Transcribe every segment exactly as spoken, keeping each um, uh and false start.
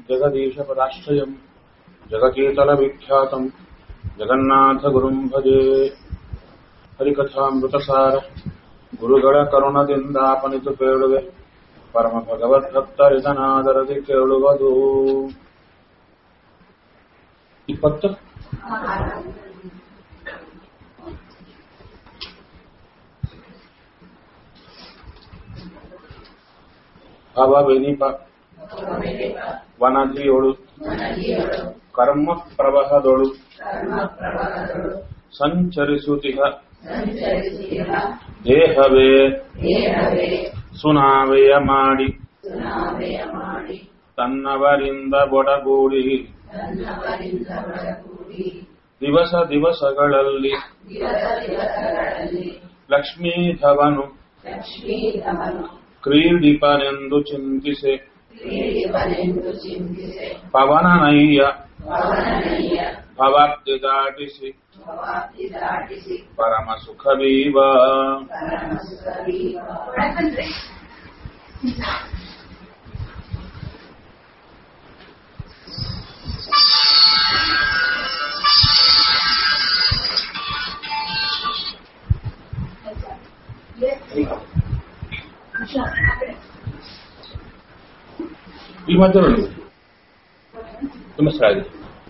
जगदीशपदाश्रयम् जगतीतलविख्यातम् जगन्नाथगुरुम् भजे हरिकथामृतसार ಗುರುಗಳ ಕರುಣದಿಂದಾಪನಿತು ಕೇಳುವೆ ಪರಮ ಭಗವದ್ಭಕ್ತರಿದನಾದರದಿ ಕೇಳುವುದು. ಇಪ್ಪತ್ತು ಭವವಿನಿಪ ವನದಿಯೊಳು ಕರ್ಮ ಪ್ರವಹದೊಳು ಸಂಚರಿಸುತ್ತಿಹ ದೇಹವೇ ಸುನಾವೆಯ ಮಾಡಿ ತನ್ನವರಿಂದ ಬೊಡಗೂಡಿ ದಿವಸ ದಿವಸಗಳಲ್ಲಿ ಲಕ್ಷ್ಮೀಧವನು ಕ್ರೀಡಿಪನೆಂದು ಚಿಂತಿಸೆ ಪವನನಯ್ಯ ಭವಾಬ್ದಿ ದಾಟಿಸಿ ಪರಮ ಸುಖವೀವ. ಈ ಮಧ್ಯ ನೋಡಿ ತುಂಬ ಸ್ಥಳ ಇದೆ.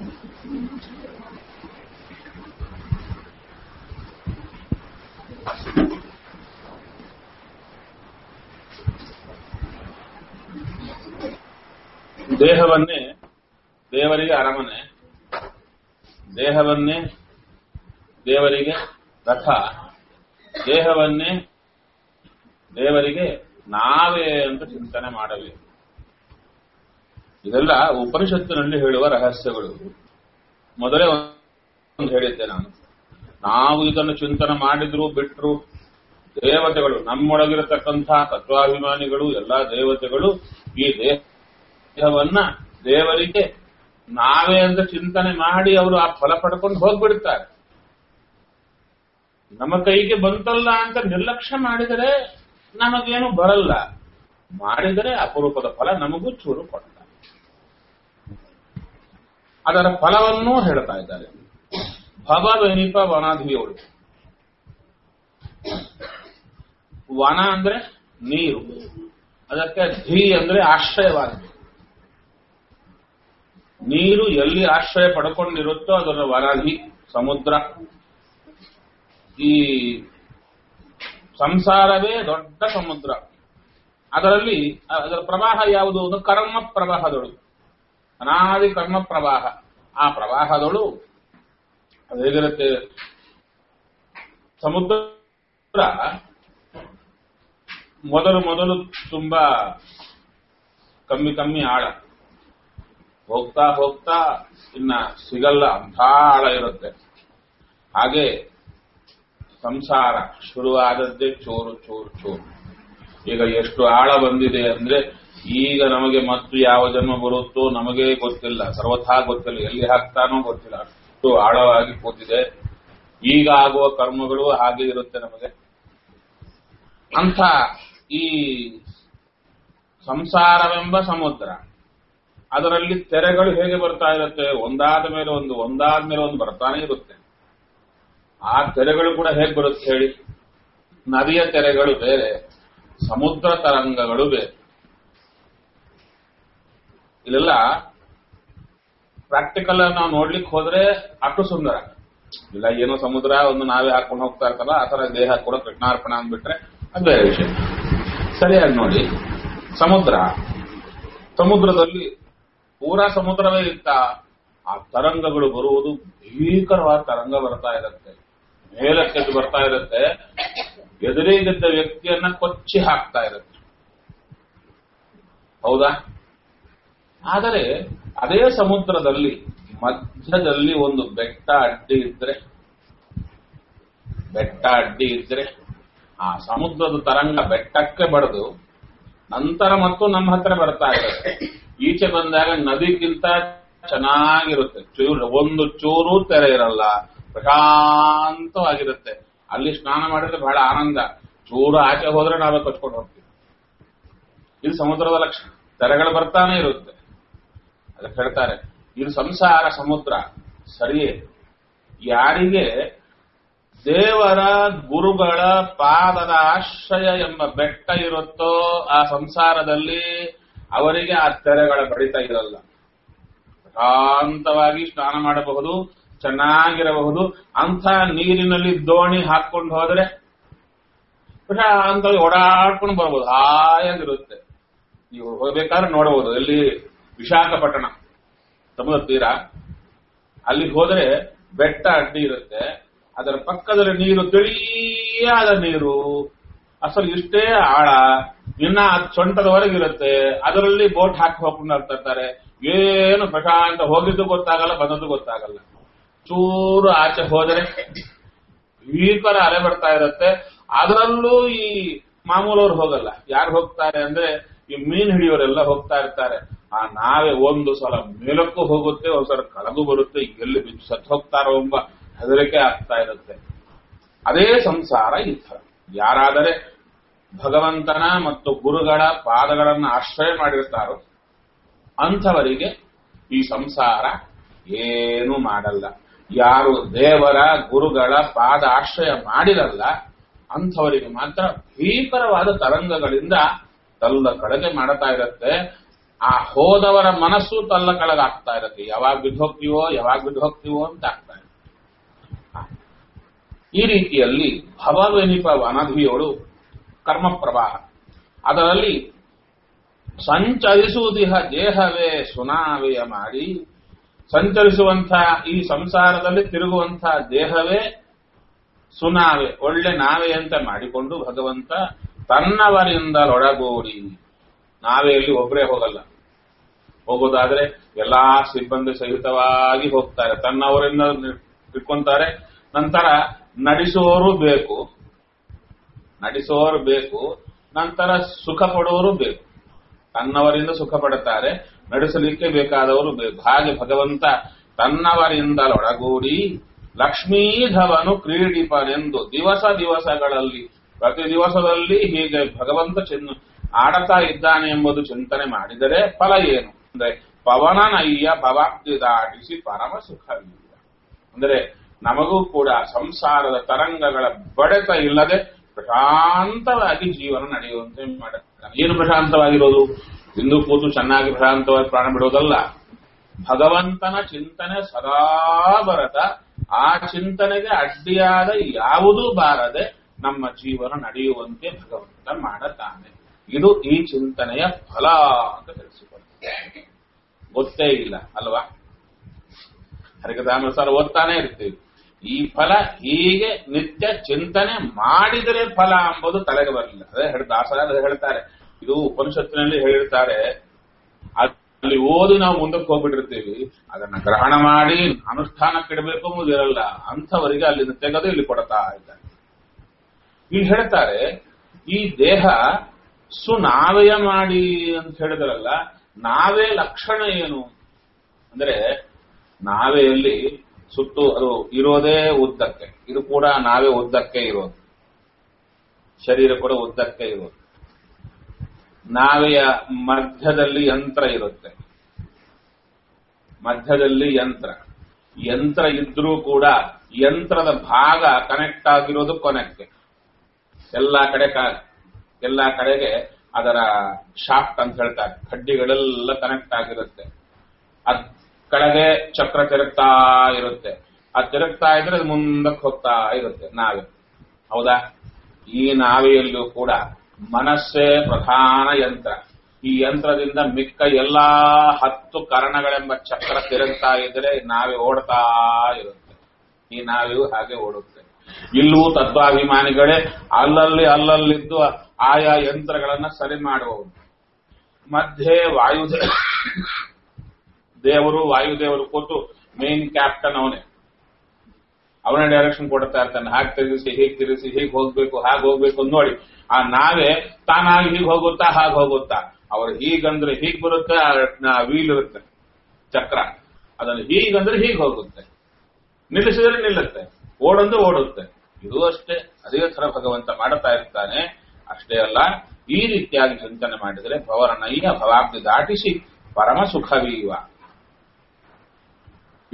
ದೇಹವನ್ನೇ ದೇವರಿಗೆ ಅರಮನೆ, ದೇಹವನ್ನೇ ದೇವರಿಗೆ ರಥ, ದೇಹವನ್ನೇ ದೇವರಿಗೆ ನಾವೇ ಅಂತ ಚಿಂತನೆ ಮಾಡಬೇಕು. ಇದೆಲ್ಲ ಉಪನಿಷತ್ತಿನಲ್ಲಿ ಹೇಳುವ ರಹಸ್ಯಗಳು. ಮೊದಲೇ ಒಂದು ಹೇಳಿದ್ದೆ ನಾನು, ನಾವು ಇದನ್ನು ಚಿಂತನೆ ಮಾಡಿದ್ರು ಬಿಟ್ರು ದೇವತೆಗಳು, ನಮ್ಮೊಳಗಿರತಕ್ಕಂಥ ತತ್ವಾಭಿಮಾನಿಗಳು, ಎಲ್ಲಾ ದೇವತೆಗಳು ಈ ದೇಹವನ್ನ ದೇವರಿಗೆ ನಾವೇ ಅಂತ ಚಿಂತನೆ ಮಾಡಿ ಅವರು ಆ ಫಲ ಪಡ್ಕೊಂಡು ಹೋಗ್ಬಿಡ್ತಾರೆ. ನಮ್ಮ ಕೈಗೆ ಬಂತಲ್ಲ ಅಂತ ನಿರ್ಲಕ್ಷ್ಯ ಮಾಡಿದರೆ ನಮಗೇನು ಬರಲ್ಲ, ಮಾಡಿದರೆ ಅಪರೂಪದ ಫಲ ನಮಗೂ ಚೂರು ಕೊಡ್ತಾರೆ. ಅದರ ಫಲವನ್ನೂ ಹೇಳ್ತಾ ಇದ್ದಾರೆ. ಭವವೆನಿಪ ವನಾಧಿಯೋಳು. ವನ ಅಂದ್ರೆ ನೀರು, ಅದಕ್ಕೆ ಧಿ ಅಂದ್ರೆ ಆಶ್ರಯವಾಗಿದೆ. ನೀರು ಎಲ್ಲಿ ಆಶ್ರಯ ಪಡ್ಕೊಂಡಿರುತ್ತೋ ಅದರ ವನಧಿ ಸಮುದ್ರ. ಈ ಸಂಸಾರವೇ ದೊಡ್ಡ ಸಮುದ್ರ. ಅದರಲ್ಲಿ ಅದರ ಪ್ರವಾಹ ಯಾವುದು? ಒಂದು ಕರ್ಮ ಪ್ರವಾಹದೊಳು, ಅನಾದಿ ಕರ್ಮ ಪ್ರವಾಹ. ಆ ಪ್ರವಾಹದೊಳು ಅದು ಹೇಗಿರುತ್ತೆ? ಸಮುದ್ರ ಮೊದಲು ಮೊದಲು ತುಂಬಾ ಕಮ್ಮಿ ಕಮ್ಮಿ ಆಳ, ಹೋಗ್ತಾ ಹೋಗ್ತಾ ಇನ್ನ ಸಿಗಲ್ಲ ಅಂಥ ಆಳ ಇರುತ್ತೆ. ಹಾಗೆ ಸಂಸಾರ ಶುರುವಾದದ್ದೇ ಚೂರು ಚೂರು ಚೂರು. ಈಗ ಎಷ್ಟು ಆಳ ಬಂದಿದೆ ಅಂದ್ರೆ ಈಗ ನಮಗೆ ಮತ್ತು ಯಾವ ಜನ್ಮ ಬರುತ್ತೋ ನಮಗೆ ಗೊತ್ತಿಲ್ಲ, ಸರ್ವಥಾ ಗೊತ್ತಿಲ್ಲ, ಎಲ್ಲಿ ಹಾಕ್ತಾನೋ ಗೊತ್ತಿಲ್ಲ, ಅಷ್ಟು ಆಳವಾಗಿ ಕೂತಿದೆ. ಈಗ ಆಗುವ ಕರ್ಮಗಳು ಹಾಗೆ ಇರುತ್ತೆ ನಮಗೆ. ಅಂಥ ಈ ಸಂಸಾರವೆಂಬ ಸಮುದ್ರ, ಅದರಲ್ಲಿ ತೆರೆಗಳು ಹೇಗೆ ಬರ್ತಾ ಇರುತ್ತೆ? ಒಂದಾದ ಮೇಲೆ ಒಂದು ಒಂದಾದ ಮೇಲೆ ಒಂದು ಬರ್ತಾನೆ ಇರುತ್ತೆ. ಆ ತೆರೆಗಳು ಕೂಡ ಹೇಗೆ ಬರುತ್ತೆ ಹೇಳಿ? ನದಿಯ ತೆರೆಗಳು ಬೇರೆ, ಸಮುದ್ರ ತರಂಗಗಳು ಬೇರೆ. ಇಲ್ಲೆಲ್ಲ ಪ್ರಾಕ್ಟಿಕಲ್ ನಾವು ನೋಡ್ಲಿಕ್ಕೆ ಹೋದ್ರೆ ಅಷ್ಟು ಸುಂದರ ಇಲ್ಲ. ಏನೋ ಸಮುದ್ರ ಒಂದು ನಾವೇ ಹಾಕೊಂಡು ಹೋಗ್ತಾ ಇರ್ತಲ್ಲ, ಆ ತರ ದೇಹ ಕೂಡ ಕೃಷ್ಣಾರ್ಪಣ ಅಂದ್ಬಿಟ್ರೆ ಅದು ಬೇರೆ ವಿಷಯ. ಸರಿಯಾಗಿ ನೋಡಿ, ಸಮುದ್ರ ಸಮುದ್ರದಲ್ಲಿ ಪೂರಾ ಸಮುದ್ರವೇ ಇತ್ತ, ಆ ತರಂಗಗಳು ಬರುವುದು ಭೀಕರವಾದ ತರಂಗ ಬರ್ತಾ ಇರುತ್ತೆ, ಮೇಲಕ್ಕೆದ್ದು ಬರ್ತಾ ಇರುತ್ತೆ, ಎದುರಿಗಿದ್ದ ವ್ಯಕ್ತಿಯನ್ನ ಕೊಚ್ಚಿ ಹಾಕ್ತಾ ಇರುತ್ತೆ. ಹೌದಾ? ಆದರೆ ಅದೇ ಸಮುದ್ರದಲ್ಲಿ ಮಧ್ಯದಲ್ಲಿ ಒಂದು ಬೆಟ್ಟ ಅಡ್ಡಿ ಇದ್ರೆ ಬೆಟ್ಟ ಅಡ್ಡಿ ಇದ್ರೆ ಆ ಸಮುದ್ರದ ತರಂಗ ಬೆಟ್ಟಕ್ಕೆ ಬಡಿದು ನಂತರ ಮತ್ತು ನಮ್ಮ ಹತ್ರ ಬರ್ತಾ ಇರುತ್ತೆ. ಈಚೆ ಬಂದಾಗ ನದಿಗಿಂತ ಚೆನ್ನಾಗಿರುತ್ತೆ, ಚೂರು ಒಂದು ಚೂರು ತೆರೆ ಇರಲ್ಲ, ಪ್ರಶಾಂತವಾಗಿರುತ್ತೆ. ಅಲ್ಲಿ ಸ್ನಾನ ಮಾಡಿದ್ರೆ ಬಹಳ ಆನಂದ. ಚೂರು ಆಚೆ ಹೋದ್ರೆ ನಾವೇ ಕೊಚ್ಕೊಂಡು ಹೋಗ್ತೀವಿ. ಇದು ಸಮುದ್ರದ ಲಕ್ಷಣ. ತೆರೆಗಳು ಬರ್ತಾನೆ ಇರುತ್ತೆ. ಅದಕ್ಕೆ ಹೇಳ್ತಾರೆ ಇದು ಸಂಸಾರ ಸಮುದ್ರ ಸರಿಯೇ. ಯಾರಿಗೆ ದೇವರ ಗುರುಗಳ ಪಾದದ ಆಶ್ರಯ ಎಂಬ ಬೆಟ್ಟ ಇರುತ್ತೋ ಆ ಸಂಸಾರದಲ್ಲಿ ಅವರಿಗೆ ಆ ತೆರೆಗಳ ಬಡಿತ ಇರಲ್ಲ. ಶಾಂತವಾಗಿ ಸ್ನಾನ ಮಾಡಬಹುದು, ಚೆನ್ನಾಗಿರಬಹುದು. ಅಂಥ ನೀರಿನಲ್ಲಿ ದೋಣಿ ಹಾಕೊಂಡು ಹೋದ್ರೆ ಪ್ರಶಾಂತವಾಗಿ ಓಡಾಡ್ಕೊಂಡು ಬರ್ಬೋದು, ಹಾಯಾಗಿರುತ್ತೆ. ನೀವು ಹೋಗ್ಬೇಕಾದ್ರೆ ನೋಡಬಹುದು. ಎಲ್ಲಿ ವಿಶಾಖಪಟ್ಟಣ ಸಮುದ್ರ ತೀರ, ಅಲ್ಲಿ ಹೋದ್ರೆ ಬೆಟ್ಟ ಅಡ್ಡಿ ಇರುತ್ತೆ, ಅದರ ಪಕ್ಕದಲ್ಲಿ ನೀರು ತಿಳಿಯಾದ ನೀರು, ಅಸಲು ಇಷ್ಟೇ ಆಳ, ಇನ್ನ ಸೊಂಟದವರೆಗಿರುತ್ತೆ. ಅದರಲ್ಲಿ ಬೋಟ್ ಹಾಕಿ ಹೋಗ್ಕೊಂಡು ಹೋಗ್ತಿರ್ತಾರೆ. ಏನು ಪ್ರಶಾಂತ, ಹೋಗಿದ್ದು ಗೊತ್ತಾಗಲ್ಲ, ಬಂದದ್ದು ಗೊತ್ತಾಗಲ್ಲ. ಚೂರು ಆಚೆ ಹೋದರೆ ಭೀಕರ ಅಲೆ ಬರ್ತಾ ಇರುತ್ತೆ. ಅದರಲ್ಲೂ ಈ ಮಾಮೂಲವ್ರು ಹೋಗಲ್ಲ. ಯಾರು ಹೋಗ್ತಾರೆ ಅಂದ್ರೆ ಈ ಮೀನು ಹಿಡಿಯೋರೆಲ್ಲ ಹೋಗ್ತಾ ಇರ್ತಾರೆ. ಆ ನಾವೇ ಒಂದು ಸಲ ಮೇಲಕ್ಕೂ ಹೋಗುತ್ತೆ, ಒಂದ್ಸಲ ಕೆಳಗೂ ಬರುತ್ತೆ. ಎಲ್ಲಿ ಬಿದ್ದು ಸತ್ತು ಹೋಗ್ತಾರೋ ಎಂಬ ಹೆದರಿಕೆ ಆಗ್ತಾ ಇರುತ್ತೆ. ಅದೇ ಸಂಸಾರ ಈ ಥರ. ಯಾರಾದರೆ ಭಗವಂತನ ಮತ್ತು ಗುರುಗಳ ಪಾದಗಳನ್ನು ಆಶ್ರಯ ಮಾಡಿರ್ತಾರೋ ಅಂಥವರಿಗೆ ಈ ಸಂಸಾರ ಏನು ಮಾಡಲ್ಲ. ಯಾರು ದೇವರ ಗುರುಗಳ ಪಾದ ಆಶ್ರಯ ಮಾಡಿರಲ್ಲ ಅಂಥವರಿಗೆ ಮಾತ್ರ ಭೀಕರವಾದ ತರಂಗಗಳಿಂದ ತಲ್ಲ ಕಡೆಗೆ ಮಾಡ್ತಾ ಇರುತ್ತೆ. ಆ ಹೋದವರ ಮನಸ್ಸು ತಲ್ಲ ಕಳೆದಾಗ್ತಾ ಇರುತ್ತೆ. ಯಾವಾಗ ಬಿದ್ದು ಹೋಗ್ತೀವೋ ಯಾವಾಗ ಬಿದ್ದು ಹೋಗ್ತೀವೋ ಅಂತ ಆಗ್ತಾ ಇರುತ್ತೆ. ಈ ರೀತಿಯಲ್ಲಿ ಭವವೆನಿಪ ಅನಧಿಯೋಳು ಕರ್ಮ ಪ್ರವಾಹ, ಅದರಲ್ಲಿ ಸಂಚರಿಸುವುದಿಹ ದೇಹವೇ ಸುನಾವೆಯ ಮಾಡಿ, ಸಂಚರಿಸುವಂಥ ಈ ಸಂಸಾರದಲ್ಲಿ ತಿರುಗುವಂಥ ದೇಹವೇ ಸುನಾವೆ, ಒಳ್ಳೆ ನಾವೆಯಂತೆ ಮಾಡಿಕೊಂಡು ಭಗವಂತ ತನ್ನವರಿಂದಲೊಡಗೂಡಿ, ನಾವೆಯಲ್ಲಿ ಒಬ್ಬರೇ ಹೋಗಲ್ಲ. ಹೋಗೋದಾದ್ರೆ ಎಲ್ಲಾ ಸಿಬ್ಬಂದಿ ಸಹಿತವಾಗಿ ಹೋಗ್ತಾರೆ, ತನ್ನವರಿಂದ ಇಟ್ಕೊಂತಾರೆ. ನಂತರ ನಡೆಸುವವರು ಬೇಕು, ನಡೆಸುವವರು ಬೇಕು, ನಂತರ ಸುಖ ಪಡುವವರು ಬೇಕು. ತನ್ನವರಿಂದ ಸುಖ ಪಡುತ್ತಾರೆ, ನಡೆಸಲಿಕ್ಕೆ ಬೇಕಾದವರು ಬೇಕು. ಹಾಗೆ ಭಗವಂತ ತನ್ನವರಿಂದಲೊಡಗೂಡಿ ಲಕ್ಷ್ಮೀಧವನು ಕ್ರೀಡಿಪನೆಂದು ದಿವಸ ದಿವಸಗಳಲ್ಲಿ ಪ್ರತಿ ದಿವಸದಲ್ಲಿ ಹೀಗೆ ಭಗವಂತ ಚಿನ್ನ ಆಡತಾ ಇದ್ದಾನೆ ಎಂಬುದು ಚಿಂತನೆ ಮಾಡಿದರೆ ಫಲ ಏನು ಅಂದ್ರೆ ಪವನನಯ್ಯ ಭವಾಬ್ದಿ ದಾಟಿಸಿ ಪರಮ ಸುಖವೀಯ. ಅಂದರೆ ನಮಗೂ ಕೂಡ ಸಂಸಾರದ ತರಂಗಗಳ ಬಡೆತ ಇಲ್ಲದೆ ಪ್ರಶಾಂತವಾಗಿ ಜೀವನ ನಡೆಯುವಂತೆ ಮಾಡುತ್ತಾನೆ. ಏನು ಪ್ರಶಾಂತವಾಗಿರೋದು? ಇಂದು ಕೂತು ಚೆನ್ನಾಗಿ ಪ್ರಶಾಂತವಾಗಿ ಪ್ರಾಣ ಬಿಡೋದಲ್ಲ. ಭಗವಂತನ ಚಿಂತನೆ ಸದಾ ಬರತ, ಆ ಚಿಂತನೆಗೆ ಅಡ್ಡಿಯಾದ ಯಾವುದೂ ಬಾರದೆ ನಮ್ಮ ಜೀವನ ನಡೆಯುವಂತೆ ಭಗವಂತ ಮಾಡುತ್ತಾನೆ. ಇದು ಈ ಚಿಂತನೆಯ ಫಲ ಅಂತ ತಿಳಿಸಿಕೊಡುತ್ತೆ. ಗೊತ್ತೇ ಇಲ್ಲ ಅಲ್ವಾ? ಹರಿಕಥಾಮೃತ ಓದ್ತಾನೆ ಇರ್ತೀವಿ. ಈ ಫಲ ಹೀಗೆ ನಿತ್ಯ ಚಿಂತನೆ ಮಾಡಿದರೆ ಫಲ ಎಂಬುದು ತಲೆಗೆ ಬರಲಿಲ್ಲ. ಅದೇ ದಾಸರಾದ ಹೇಳ್ತಾರೆ, ಇದು ಉಪನಿಷತ್ತಿನಲ್ಲಿ ಹೇಳಿರ್ತಾರೆ. ಅಲ್ಲಿ ಓದಿ ನಾವು ಮುಂದಕ್ಕೆ ಹೋಗ್ಬಿಟ್ಟಿರ್ತೀವಿ, ಅದನ್ನ ಗ್ರಹಣ ಮಾಡಿ ಅನುಷ್ಠಾನಕ್ಕಿಡಬೇಕು ಎಂಬುದಿರಲ್ಲ. ಅಂಥವರಿಗೆ ಅಲ್ಲಿಂದ ತೆಗೆದು ಇಲ್ಲಿ ಕೊಡ್ತಾ ಇದ್ದಾರೆ. ಇಲ್ಲಿ ಹೇಳ್ತಾರೆ, ಈ ದೇಹ ಸುನಾವೆಯ ಮಾಡಿ ಅಂತ ಹೇಳಿದ್ರಲ್ಲ, ನಾವೇ ಲಕ್ಷಣ ಏನು ಅಂದ್ರೆ, ನಾವೆಯಲ್ಲಿ ಸುತ್ತು ಅದು ಇರೋದೇ ಉದ್ದಕ್ಕೆ, ಇದು ಕೂಡ ನಾವೇ ಉದ್ದಕ್ಕೆ ಇರೋದು, ಶರೀರ ಕೂಡ ಉದ್ದಕ್ಕೆ ಇರೋದು. ನಾವೆಯ ಮಧ್ಯದಲ್ಲಿ ಯಂತ್ರ ಇರುತ್ತೆ, ಮಧ್ಯದಲ್ಲಿ ಯಂತ್ರ ಯಂತ್ರ ಇದ್ರೂ ಕೂಡ ಯಂತ್ರದ ಭಾಗ ಕನೆಕ್ಟ್ ಆಗಿರೋದು ಕೊನೆಕ್ಕೆ. ಎಲ್ಲಾ ಕಡೆ ಎಲ್ಲಾ ಕಡೆಗೆ ಅದರ ಶಾಫ್ಟ್ ಅಂತ ಹೇಳ್ತಾರೆ, ಕಡ್ಡಿಗಳೆಲ್ಲ ಕನೆಕ್ಟ್ ಆಗಿರುತ್ತೆ. ಅದ್ ಕೆಳಗೆ ಚಕ್ರ ತಿರುಗ್ತಾ ಇರುತ್ತೆ, ಅದು ತಿರುಗ್ತಾ ಇದ್ರೆ ಅದು ಮುಂದಕ್ಕೆ ಹೋಗ್ತಾ ಇರುತ್ತೆ ನಾವೆ. ಹೌದಾ? ಈ ನಾವೆಯಲ್ಲೂ ಕೂಡ ಮನಸ್ಸೇ ಪ್ರಧಾನ ಯಂತ್ರ. ಈ ಯಂತ್ರದಿಂದ ಮಿಕ್ಕ ಎಲ್ಲಾ ಹತ್ತು ಕರಣಗಳೆಂಬ ಚಕ್ರ ತಿರುಗ್ತಾ ಇದ್ರೆ ನಾವೇ ಓಡ್ತಾ ಇರುತ್ತೆ. ಈ ನಾವೆಯೂ ಹಾಗೆ ಓಡುತ್ತೆ. ಇಲ್ಲೂ ತತ್ವಾಭಿಮಾನಿಗಳೇ ಅಲ್ಲಲ್ಲಿ ಅಲ್ಲಲ್ಲಿದ್ದು ಆಯಾ ಯಂತ್ರಗಳನ್ನ ಸರಿ ಮಾಡುವವರು. ಮಧ್ಯೆ ವಾಯುದೇ ದೇವರು ವಾಯುದೇವರು ಕೂತು ಮೇನ್ ಕ್ಯಾಪ್ಟನ್ ಅವನೇ, ಅವನೇ ಡೈರೆಕ್ಷನ್ ಕೊಡ್ತಾ ಇರ್ತಾನೆ. ಹಾಗೆ ತಿರುಗಿಸಿ, ಹೀಗೆ ತಿರುಗಿಸಿ, ಹೀಗೆ ಹೋಗ್ಬೇಕು, ಹಾಗೆ ಹೋಗ್ಬೇಕು ನೋಡಿ. ಆ ನಾವೇ ತಾನಾಗಿ ಹೀಗೆ ಹೋಗುತ್ತಾ ಹಾಗೆ ಹೋಗುತ್ತಾ, ಅವ್ರು ಹೀಗಂದ್ರೆ ಹೀಗೆ ಬರುತ್ತೆ, ವೀಲ್ ಇರುತ್ತೆ ಚಕ್ರ, ಅದನ್ನು ಹೀಗಂದ್ರೆ ಹೀಗೆ ಹೋಗುತ್ತೆ, ನಿಲ್ಲಿಸಿದ್ರೆ ನಿಲ್ಲುತ್ತೆ, ಓಡಂದ್ರೆ ಓಡುತ್ತೆ. ಇದು ಅಷ್ಟೇ. ಅದೇ ತರ ಭಗವಂತ ಮಾಡುತ್ತಾ ಇರ್ತಾನೆ. ಅಷ್ಟೇ ಅಲ್ಲ, ಈ ರೀತಿಯಾಗಿ ಚಿಂತನೆ ಮಾಡಿದರೆ ಭವರನಯ್ಯ ಭವಾಬ್ದಿ ದಾಟಿಸಿ ಪರಮ ಸುಖವೀವ.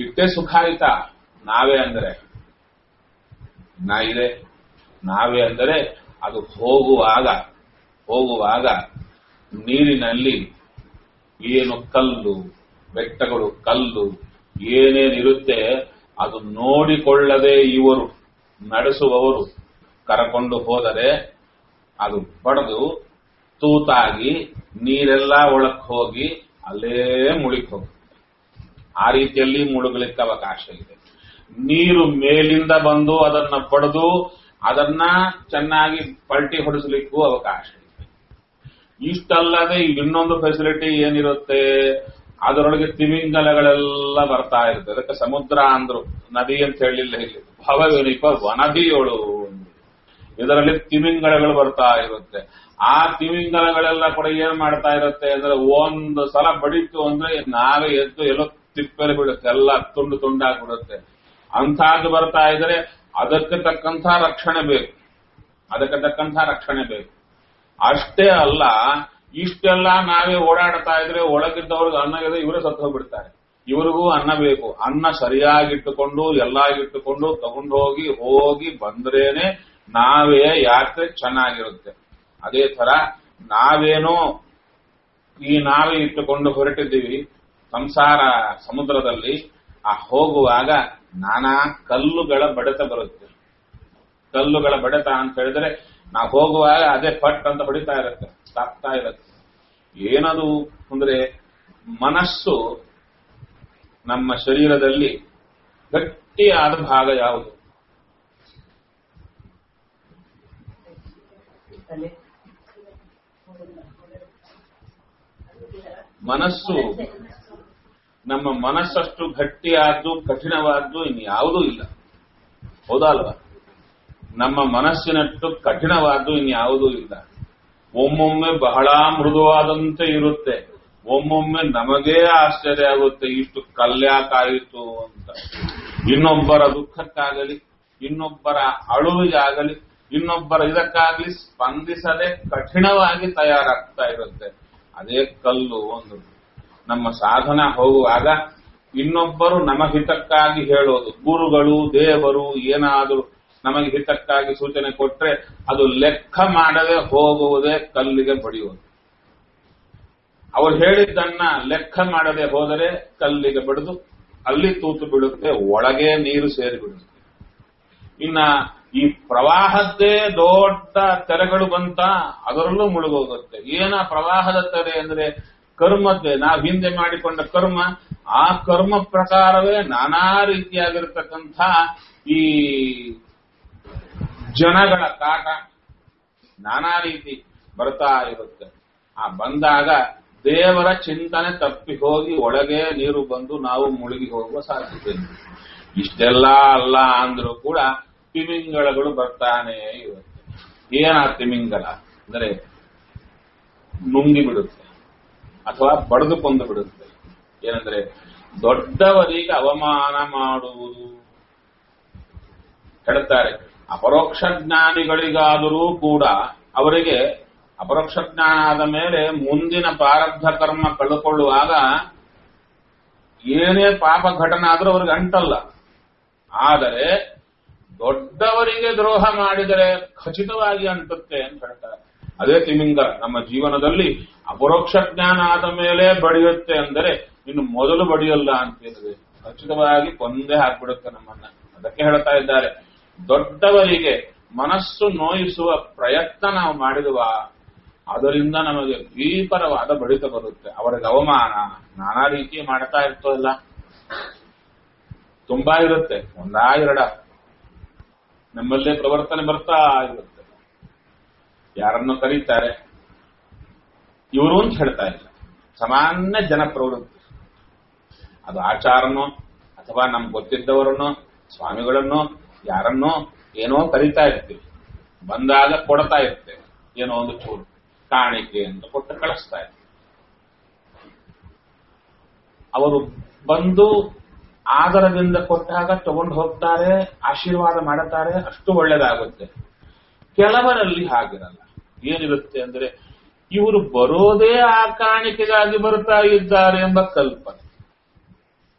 ಇಷ್ಟೇ ಸುಖ ಆಯ್ತಾ? ನಾವೇ ಅಂದರೆ ನಾ ಇದೆ ನಾವೇ ಅಂದರೆ ಅದು ಹೋಗುವಾಗ ಹೋಗುವಾಗ ನೀರಿನಲ್ಲಿ ಏನು ಕಲ್ಲು ಬೆಟ್ಟಗಳು ಕಲ್ಲು ಏನೇನಿರುತ್ತೆ ಅದು ನೋಡಿಕೊಳ್ಳದೆ ಇವರು ನಡೆಸುವವರು ಕರಕೊಂಡು ಹೋದರೆ ಅದು ಬಡದು ತೂತಾಗಿ ನೀರೆಲ್ಲ ಒಳಕ್ಕೆ ಹೋಗಿ ಅಲ್ಲೇ ಮುಳುಗಿ ಹೋಗುತ್ತೆ. ಆ ರೀತಿಯಲ್ಲಿ ಮುಳುಗಲಿಕ್ಕೆ ಅವಕಾಶ ಇದೆ. ನೀರು ಮೇಲಿಂದ ಬಂದು ಅದನ್ನ ಪಡೆದು ಅದನ್ನ ಚೆನ್ನಾಗಿ ಪಲ್ಟಿ ಹೊಡಿಸಲಿಕ್ಕೂ ಅವಕಾಶ ಇದೆ. ಇಷ್ಟಲ್ಲದೆ ಇನ್ನೊಂದು ಫೆಸಿಲಿಟಿ ಏನಿರುತ್ತೆ, ಅದರೊಳಗೆ ತಿಮಿಂಗಲಗಳೆಲ್ಲ ಬರ್ತಾ ಇರುತ್ತೆ. ಅದಕ್ಕೆ ಸಮುದ್ರ ಅಂದ್ರು, ನದಿ ಅಂತ ಹೇಳಿಲ್ಲ ಇಲ್ಲಿ. ಭವವಿನಿಪ ವನದಿಯೋಳು, ಇದರಲ್ಲಿ ತಿಮಿಂಗಲಗಳು ಬರ್ತಾ ಇರುತ್ತೆ. ಆ ತಿಮಿಂಗಲಗಳೆಲ್ಲ ಕೂಡ ಏನ್ ಮಾಡ್ತಾ ಇರುತ್ತೆ ಅಂದ್ರೆ ಒಂದು ಸಲ ಬಡಿತು ಅಂದ್ರೆ ನಾವೇ ಎದ್ದು ಎಲ್ಲೋ ತಿಪ್ಪೆಲೆ ಬಿಡುತ್ತೆ, ಎಲ್ಲ ತುಂಡು ತುಂಡಾಗ್ಬಿಡುತ್ತೆ. ಅಂಥದ್ದು ಬರ್ತಾ ಇದ್ರೆ ಅದಕ್ಕೆ ತಕ್ಕಂಥ ರಕ್ಷಣೆ ಬೇಕು, ಅದಕ್ಕೆ ತಕ್ಕಂಥ ರಕ್ಷಣೆ ಬೇಕು. ಅಷ್ಟೇ ಅಲ್ಲ, ಇಷ್ಟೆಲ್ಲ ನಾವೇ ಓಡಾಡ್ತಾ ಇದ್ರೆ ಒಳಗಿದ್ದವ್ರಿಗೆ ಅನ್ನ ಇದೆ, ಇವರೇ ಸತ್ತು ಹೋಗ್ಬಿಡ್ತಾರೆ. ಇವರಿಗೂ ಅನ್ನ ಬೇಕು. ಅನ್ನ ಸರಿಯಾಗಿಟ್ಟುಕೊಂಡು ಎಲ್ಲ ಇಟ್ಟುಕೊಂಡು ತಗೊಂಡು ಹೋಗಿ ಹೋಗಿ ಬಂದ್ರೇನೆ ನಾವೇ ಯಾತ್ರೆ ಚೆನ್ನಾಗಿರುತ್ತೆ. ಅದೇ ತರ ನಾವೇನೋ ಈ ನಾವೇ ಇಟ್ಟುಕೊಂಡು ಹೊರಟಿದ್ದೀವಿ ಸಂಸಾರ ಸಮುದ್ರದಲ್ಲಿ. ಆ ಹೋಗುವಾಗ ನಾನಾ ಕಲ್ಲುಗಳ ಬಡಿತ ಬರುತ್ತೆ. ಕಲ್ಲುಗಳ ಬಡಿತ ಅಂತ ಹೇಳಿದ್ರೆ ನಾವು ಹೋಗುವಾಗ ಅದೇ ಪಟ್ ಅಂತ ಹೊಡಿತಾ ಇರುತ್ತೆ, ತಾಕ್ತಾ ಇರುತ್ತೆ. ಏನದು ಅಂದ್ರೆ ಮನಸ್ಸು ನಮ್ಮ ಶರೀರದಲ್ಲಿ ಗಟ್ಟಿಯಾದ ಭಾಗ ಯಾವುದು? ಮನಸ್ಸು. ನಮ್ಮ ಮನಸ್ಸಷ್ಟು ಗಟ್ಟಿಯಾದ್ದು ಕಠಿಣವಾದ್ದು ಇನ್ಯಾವುದೂ ಇಲ್ಲ, ಹೌದಾ ಅಲ್ವಾ? ನಮ್ಮ ಮನಸ್ಸಿನಷ್ಟು ಕಠಿಣವಾದ್ದು ಇನ್ಯಾವುದೂ ಇಲ್ಲ. ಒಮ್ಮೊಮ್ಮೆ ಬಹಳ ಮೃದುವಾದಂತೆ ಇರುತ್ತೆ, ಒಮ್ಮೊಮ್ಮೆ ನಮಗೇ ಆಶ್ಚರ್ಯ ಆಗುತ್ತೆ ಇಷ್ಟು ಕಲ್ಯಾಕಾಯಿತು ಅಂತ. ಇನ್ನೊಬ್ಬರ ದುಃಖಕ್ಕಾಗಲಿ, ಇನ್ನೊಬ್ಬರ ಅಳುವಿಗಾಗಲಿ, ಇನ್ನೊಬ್ಬರ ಇದಕ್ಕಾಗಲಿ ಸ್ಪಂದಿಸದೆ ಕಠಿಣವಾಗಿ ತಯಾರಾಗ್ತಾ ಇರುತ್ತೆ. ಅದೇ ಕಲ್ಲು ಒಂದು. ನಮ್ಮ ಸಾಧನ ಹೋಗುವಾಗ ಇನ್ನೊಬ್ಬರು ನಮ್ಮ ಹಿತಕ್ಕಾಗಿ ಹೇಳೋದು, ಗುರುಗಳು ದೇವರು ಏನಾದರೂ ನಮಗೆ ಹಿತಕ್ಕಾಗಿ ಸೂಚನೆ ಕೊಟ್ರೆ ಅದು ಲೆಕ್ಕ ಮಾಡದೆ ಹೋಗುವುದೇ ಕಲ್ಲಿಗೆ ಬಡಿಯುವುದು. ಅವರು ಹೇಳಿದ್ದನ್ನ ಲೆಕ್ಕ ಮಾಡದೆ ಹೋದರೆ ಕಲ್ಲಿಗೆ ಬಡಿದು ಅಲ್ಲಿ ತೂತು ಬೀಳುತ್ತೆ, ಒಳಗೆ ನೀರು ಸೇರಿಬಿಡುತ್ತೆ. ಇನ್ನ ಈ ಪ್ರವಾಹದ್ದೇ ದೊಡ್ಡ ತೆರೆಗಳು ಬಂತ, ಅದರಲ್ಲೂ ಮುಳುಗೋಗುತ್ತೆ. ಏನ ಪ್ರವಾಹದ ತೆರೆ ಅಂದ್ರೆ ಕರ್ಮದ್ದೇ, ನಾವು ಹಿಂದೆ ಮಾಡಿಕೊಂಡ ಕರ್ಮ. ಆ ಕರ್ಮ ಪ್ರಕಾರವೇ ನಾನಾ ರೀತಿಯಾಗಿರ್ತಕ್ಕಂಥ ಈ ಜನಗಳ ಕಾಟ ನಾನಾ ರೀತಿ ಬರ್ತಾ ಇರುತ್ತೆ. ಆ ಬಂದಾಗ ದೇವರ ಚಿಂತನೆ ತಪ್ಪಿ ಹೋಗಿ ಒಳಗೆ ನೀರು ಬಂದು ನಾವು ಮುಳುಗಿ ಹೋಗುವ ಸಾಧ್ಯತೆ. ಇಷ್ಟೆಲ್ಲ ಅಲ್ಲ ಅಂದ್ರೂ ಕೂಡ ತಿಮಿಂಗಳಗಳು ಬರ್ತಾನೆ ಇರುತ್ತೆ. ಏನ ತಿಮಿಂಗಲ ಅಂದರೆ ನುಂಗಿ ಬಿಡುತ್ತೆ ಅಥವಾ ಬಡಿದುಕೊಂಡು ಬಿಡುತ್ತೆ. ಏನಂದ್ರೆ ದೊಡ್ಡವರಿಗೆ ಅವಮಾನ ಮಾಡುವುದು. ಹೇಳ್ತಾರೆ ಅಪರೋಕ್ಷ ಜ್ಞಾನಿಗಳಿಗಾದರೂ ಕೂಡ ಅವರಿಗೆ ಅಪರೋಕ್ಷ ಜ್ಞಾನ ಆದ ಮೇಲೆ ಮುಂದಿನ ಪ್ರಾರಬ್ಧ ಕರ್ಮ ಕಳೆದುಕೊಳ್ಳುವಾಗ ಏನೇ ಪಾಪ ಘಟನೆ ಆದರೂ ಅವ್ರಿಗೆ ಅಂಟಲ್ಲ. ಆದರೆ ದೊಡ್ಡವರಿಗೆ ದ್ರೋಹ ಮಾಡಿದರೆ ಖಚಿತವಾಗಿ ಅಂಟುತ್ತೆ ಅಂತ ಹೇಳ್ತಾರೆ. ಅದೇ ತಿಮಿಂಗಲ ನಮ್ಮ ಜೀವನದಲ್ಲಿ ಅಪರೋಕ್ಷ ಜ್ಞಾನ ಆದ ಮೇಲೆ ಬಡಿಯುತ್ತೆ ಅಂದರೆ ಇನ್ನು ಮೊದಲು ಬಡಿಯಲ್ಲ ಅಂತಿದೆ, ಖಚಿತವಾಗಿ ಕೊಂದೇ ಹಾಕ್ಬಿಡುತ್ತೆ ನಮ್ಮನ್ನ. ಅದಕ್ಕೆ ಹೇಳ್ತಾ ಇದ್ದಾರೆ, ದೊಡ್ಡವರಿಗೆ ಮನಸ್ಸು ನೋಯಿಸುವ ಪ್ರಯತ್ನ ನಾವು ಮಾಡಿದುವ ಅದರಿಂದ ನಮಗೆ ಭೀಕರವಾದ ಬಡಿತ ಬರುತ್ತೆ. ಅವರಿಗೆ ಅವಮಾನ ನಾನಾ ರೀತಿ ಮಾಡ್ತಾ ಇರ್ತೋಲ್ಲ, ತುಂಬಾ ಇರುತ್ತೆ. ಒಂದಾ ಎರಡ ನಮ್ಮಲ್ಲೇ ಪ್ರವರ್ತನೆ ಬರ್ತಾ ಇರುತ್ತೆ. ಯಾರನ್ನು ಕರೀತಾರೆ ಇವರು ಅಂತ ಹೇಳ್ತಾ ಇಲ್ಲ, ಸಾಮಾನ್ಯ ಜನ ಪ್ರವೃತ್ತಿ. ಅದು ಆಚಾರನೋ ಅಥವಾ ನಮ್ಗೆ ಗೊತ್ತಿದ್ದವರನ್ನೋ ಸ್ವಾಮಿಗಳನ್ನೋ ಯಾರನ್ನೋ ಏನೋ ಕರೀತಾ ಇರ್ತೀವಿ. ಬಂದಾಗ ಕೊಡ್ತಾ ಇರ್ತೇವೆ, ಏನೋ ಒಂದು ಚೂರು ಕಾಣಿಕೆ ಅಂತ ಕೊಟ್ಟು ಕಳಿಸ್ತಾ ಇರ್ತೀವಿ. ಅವರು ಬಂದು ಆದರದಿಂದ ಕೊಟ್ಟಾಗ ತಗೊಂಡು ಹೋಗ್ತಾರೆ, ಆಶೀರ್ವಾದ ಮಾಡುತ್ತಾರೆ, ಅಷ್ಟು ಒಳ್ಳೇದಾಗುತ್ತೆ. ಕೆಲವರಲ್ಲಿ ಹಾಗಿರಲ್ಲ. ಏನಿರುತ್ತೆ ಅಂದ್ರೆ ಇವರು ಬರೋದೇ ಆ ಕಾಣಿಕೆಗಾಗಿ ಬರ್ತಾ ಇದ್ದಾರೆ ಎಂಬ ಕಲ್ಪನೆ.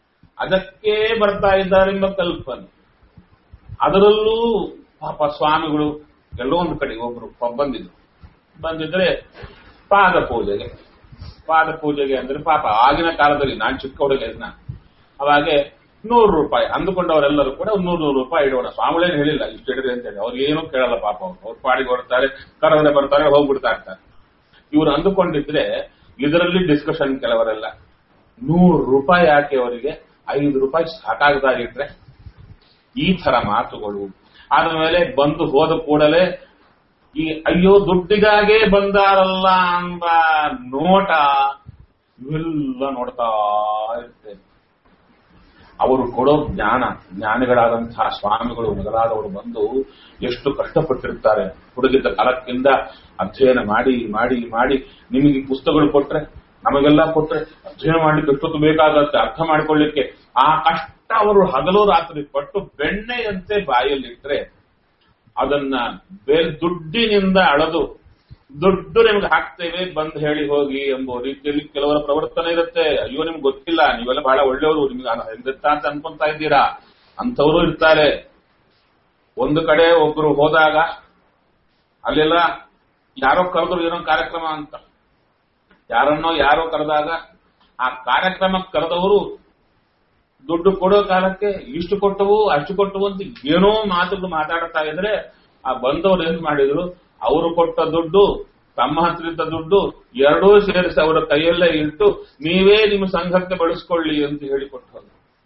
ಅದಕ್ಕೆ ಬರ್ತಾ ಇದ್ದಾರೆಂಬ ಕಲ್ಪನೆ. ಅದರಲ್ಲೂ ಪಾಪ ಸ್ವಾಮಿಗಳು ಎಲ್ಲೋ ಒಂದು ಕಡೆ ಒಬ್ರು ಬಂದಿದ್ರು. ಬಂದಿದ್ರೆ ಪಾದ ಪೂಜೆಗೆ ಪಾದ ಪೂಜೆಗೆ ಅಂದ್ರೆ ಪಾಪ ಆಗಿನ ಕಾಲದಲ್ಲಿ ನಾನು ಚಿಕ್ಕ ಹುಡುಗ ಇದ್ನ, ಅವಾಗೆ ನೂರು ರೂಪಾಯಿ ಅಂದುಕೊಂಡವರೆಲ್ಲರೂ ಕೂಡ ಒಂದು ನೂರು ನೂರು ರೂಪಾಯಿ ಇಡೋಣ. ಸ್ವಾಮಿಗಳೇನು ಹೇಳಿಲ್ಲ ಇಷ್ಟು ಇಡ್ರಿ ಅಂತ ಹೇಳಿ, ಅವ್ರಿಗೆ ಏನೂ ಕೇಳಲ್ಲ ಪಾಪ. ಅವ್ರು ಅವ್ರ ಪಾಡಿಗೆ ಹೊಡ್ತಾರೆ, ಕರೆದ್ರೆ ಬರ್ತಾರೆ, ಹೋಗ್ಬಿಡ್ತಾ ಇರ್ತಾರೆ. ಇವ್ರು ಅಂದುಕೊಂಡಿದ್ರೆ ಇದರಲ್ಲಿ ಡಿಸ್ಕಷನ್ ಕೆಲವರೆಲ್ಲ ನೂರು ರೂಪಾಯಿ ಯಾಕೆ ಅವರಿಗೆ ಐದು ರೂಪಾಯಿ ಸಾಕಾಗದಾಗಿಟ್ರೆ ಈ ತರ ಮಾತುಗಳು. ಆದ್ಮೇಲೆ ಬಂದು ಹೋದ ಕೂಡಲೇ ಈ ಅಯ್ಯೋ ದುಡ್ಡಿಗಾಗೆ ಬಂದಾರಲ್ಲ ಎಂಬ ನೋಟ ಇವೆಲ್ಲ ನೋಡ್ತಾ ಇರ್ತೇವೆ. ಅವರು ಕೊಡೋ ಜ್ಞಾನ, ಜ್ಞಾನಿಗಳಾದಂತಹ ಸ್ವಾಮಿಗಳು ಮೊದಲಾದವರು ಬಂದು ಎಷ್ಟು ಕಷ್ಟಪಟ್ಟಿರ್ತಾರೆ. ಹುಡುಗಿದ್ದ ಕಾಲಕ್ಕಿಂತ ಅಧ್ಯಯನ ಮಾಡಿ ಮಾಡಿ ಮಾಡಿ ನಿಮಗೆ ಪುಸ್ತಕಗಳು ಕೊಟ್ರೆ, ನಮಗೆಲ್ಲ ಕೊಟ್ರೆ ಅಧ್ಯಯನ ಮಾಡ್ಲಿಕ್ಕೆ ಎಷ್ಟೊತ್ತು ಬೇಕಾಗತ್ತೆ ಅರ್ಥ ಮಾಡಿಕೊಳ್ಳಿಕ್ಕೆ. ಆ ಕಷ್ಟ ಅವರು ಹಗಲು ರಾತ್ರಿ ಪಟ್ಟು ಬೆಣ್ಣೆಯಂತೆ ಬಾಯಲ್ಲಿಟ್ರೆ ಅದನ್ನ ಬೇರೆ ದುಡ್ಡಿನಿಂದ ಅಳದು ದುಡ್ಡು ನಿಮ್ಗೆ ಹಾಕ್ತೇವೆ ಬಂದ್ ಹೇಳಿ ಹೋಗಿ ಎಂಬ ರೀತಿಯಲ್ಲಿ ಕೆಲವರ ಪ್ರವರ್ತನೆ ಇರುತ್ತೆ. ಅಯ್ಯೋ ನಿಮ್ಗೆ ಗೊತ್ತಿಲ್ಲ, ನೀವೆಲ್ಲ ಬಹಳ ಒಳ್ಳೆಯವರು, ನಿಮ್ಗೆ ಹೆಂಗತ್ತ ಅಂತ ಅನ್ಕೊಂತಾ ಇದ್ದೀರಾ ಅಂತವರು ಇರ್ತಾರೆ. ಒಂದು ಕಡೆ ಒಬ್ರು ಹೋದಾಗ ಅಲ್ಲೆಲ್ಲ ಯಾರೋ ಕರೆದ್ರು ಏನೋ ಕಾರ್ಯಕ್ರಮ ಅಂತ, ಯಾರನ್ನೋ ಯಾರೋ ಕರೆದಾಗ ಆ ಕಾರ್ಯಕ್ರಮಕ್ಕೆ ಕರೆದವರು ದುಡ್ಡು ಕೊಡೋ ಕಾಲಕ್ಕೆ ಇಷ್ಟು ಕೊಟ್ಟವು ಅಷ್ಟು ಕೊಟ್ಟವು ಅಂತ ಏನೋ ಮಾತುಗಳು ಮಾತಾಡ್ತಾ ಇದ್ರೆ ಆ ಬಂದವರು ಏನ್ ಮಾಡಿದ್ರು, ಅವರು ಕೊಟ್ಟ ದುಡ್ಡು ತಮ್ಮ ಹತ್ರದಿಂದ ದುಡ್ಡು ಎರಡೂ ಸೇರಿಸಿ ಅವರ ಕೈಯಲ್ಲೇ ಇಟ್ಟು ನೀವೇ ನಿಮ್ಮ ಸಂಘಕ್ಕೆ ಬಳಸ್ಕೊಳ್ಳಿ ಅಂತ ಹೇಳಿಕೊಟ್ಟು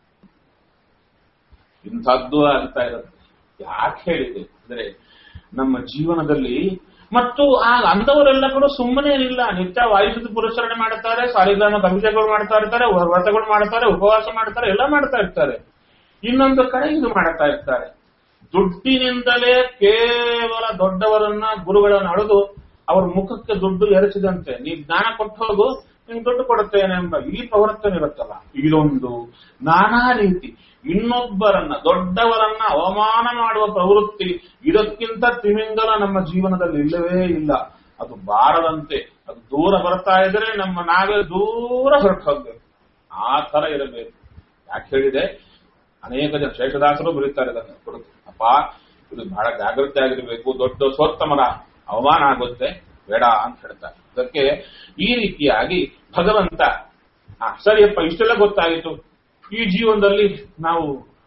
ಇಂಥದ್ದು ಆಗ್ತಾ ಇರುತ್ತೆ. ಯಾಕೆ ಹೇಳಿದೆ ಅಂದ್ರೆ ನಮ್ಮ ಜೀವನದಲ್ಲಿ ಮತ್ತು ಆ ಅಂದವರೆಲ್ಲ ಕೂಡ ಸುಮ್ಮನೆ ಇಲ್ಲ, ನಿತ್ಯ ವಾಯುಸುದ್ಧಿ ಪುರಸ್ಕರಣೆ ಮಾಡ್ತಾರೆ, ಸಾಲಿಗ್ರಾಮ ಅಭಿಷೇಕಗಳು ಮಾಡ್ತಾ ಇರ್ತಾರೆ, ವ್ರತಗಳು ಮಾಡ್ತಾರೆ, ಉಪವಾಸ ಮಾಡ್ತಾರೆ, ಎಲ್ಲ ಮಾಡ್ತಾ ಇರ್ತಾರೆ. ಇನ್ನೊಂದು ಕಡೆ ಇದು ಮಾಡ್ತಾ ಇರ್ತಾರೆ. ದುಡ್ಡಿನಿಂದಲೇ ಕೇವಲ ದೊಡ್ಡವರನ್ನ ಗುರುಗಳನ್ನು ಅಳೆದು ಅವ್ರ ಮುಖಕ್ಕೆ ದುಡ್ಡು ಎರಚಿದಂತೆ ನೀ ಜ್ಞಾನ ಕೊಟ್ಟು ಹೋಗು ನಿಮ್ಗೆ ದುಡ್ಡು ಕೊಡುತ್ತೇನೆ ಎಂಬ ಈ ಪ್ರವರ್ತನೆ ಇರುತ್ತಲ್ಲ, ಇದೊಂದು ನಾನಾ ರೀತಿ ಇನ್ನೊಬ್ಬರನ್ನ ದೊಡ್ಡವರನ್ನ ಅವಮಾನ ಮಾಡುವ ಪ್ರವೃತ್ತಿ, ಇದಕ್ಕಿಂತ ತಿಮಿಂಗಲ ನಮ್ಮ ಜೀವನದಲ್ಲಿ ಇಲ್ಲವೇ ಇಲ್ಲ. ಅದು ಬಾರದಂತೆ ಅದು ದೂರ ಬರ್ತಾ ಇದ್ರೆ ನಮ್ಮ ನಾವೇ ದೂರ ಹೊರಟು ಹೋಗ್ಬೇಕು. ಆ ತರ ಇರಬೇಕು. ಯಾಕೆ ಹೇಳಿದೆ, ಅನೇಕ ಜನ ಶೇಷದಾಸರು ಬರೀತಾರೆ ಅದನ್ನು ಕೊಡುತ್ತೆ. ಅಪ್ಪ ಇದು ಬಹಳ ಜಾಗೃತಿ ಆಗಿರಬೇಕು, ದೊಡ್ಡ ಸ್ವೋತ್ತಮರ ಅವಮಾನ ಆಗುತ್ತೆ, ಬೇಡ ಅಂತ ಹೇಳ್ತಾರೆ. ಅದಕ್ಕೆ ಈ ರೀತಿಯಾಗಿ ಭಗವಂತ ಆ ಸರಿಯಪ್ಪ ಇಷ್ಟೆಲ್ಲ ಗೊತ್ತಾಯಿತು, ಈ ಜೀವನದಲ್ಲಿ ನಾವು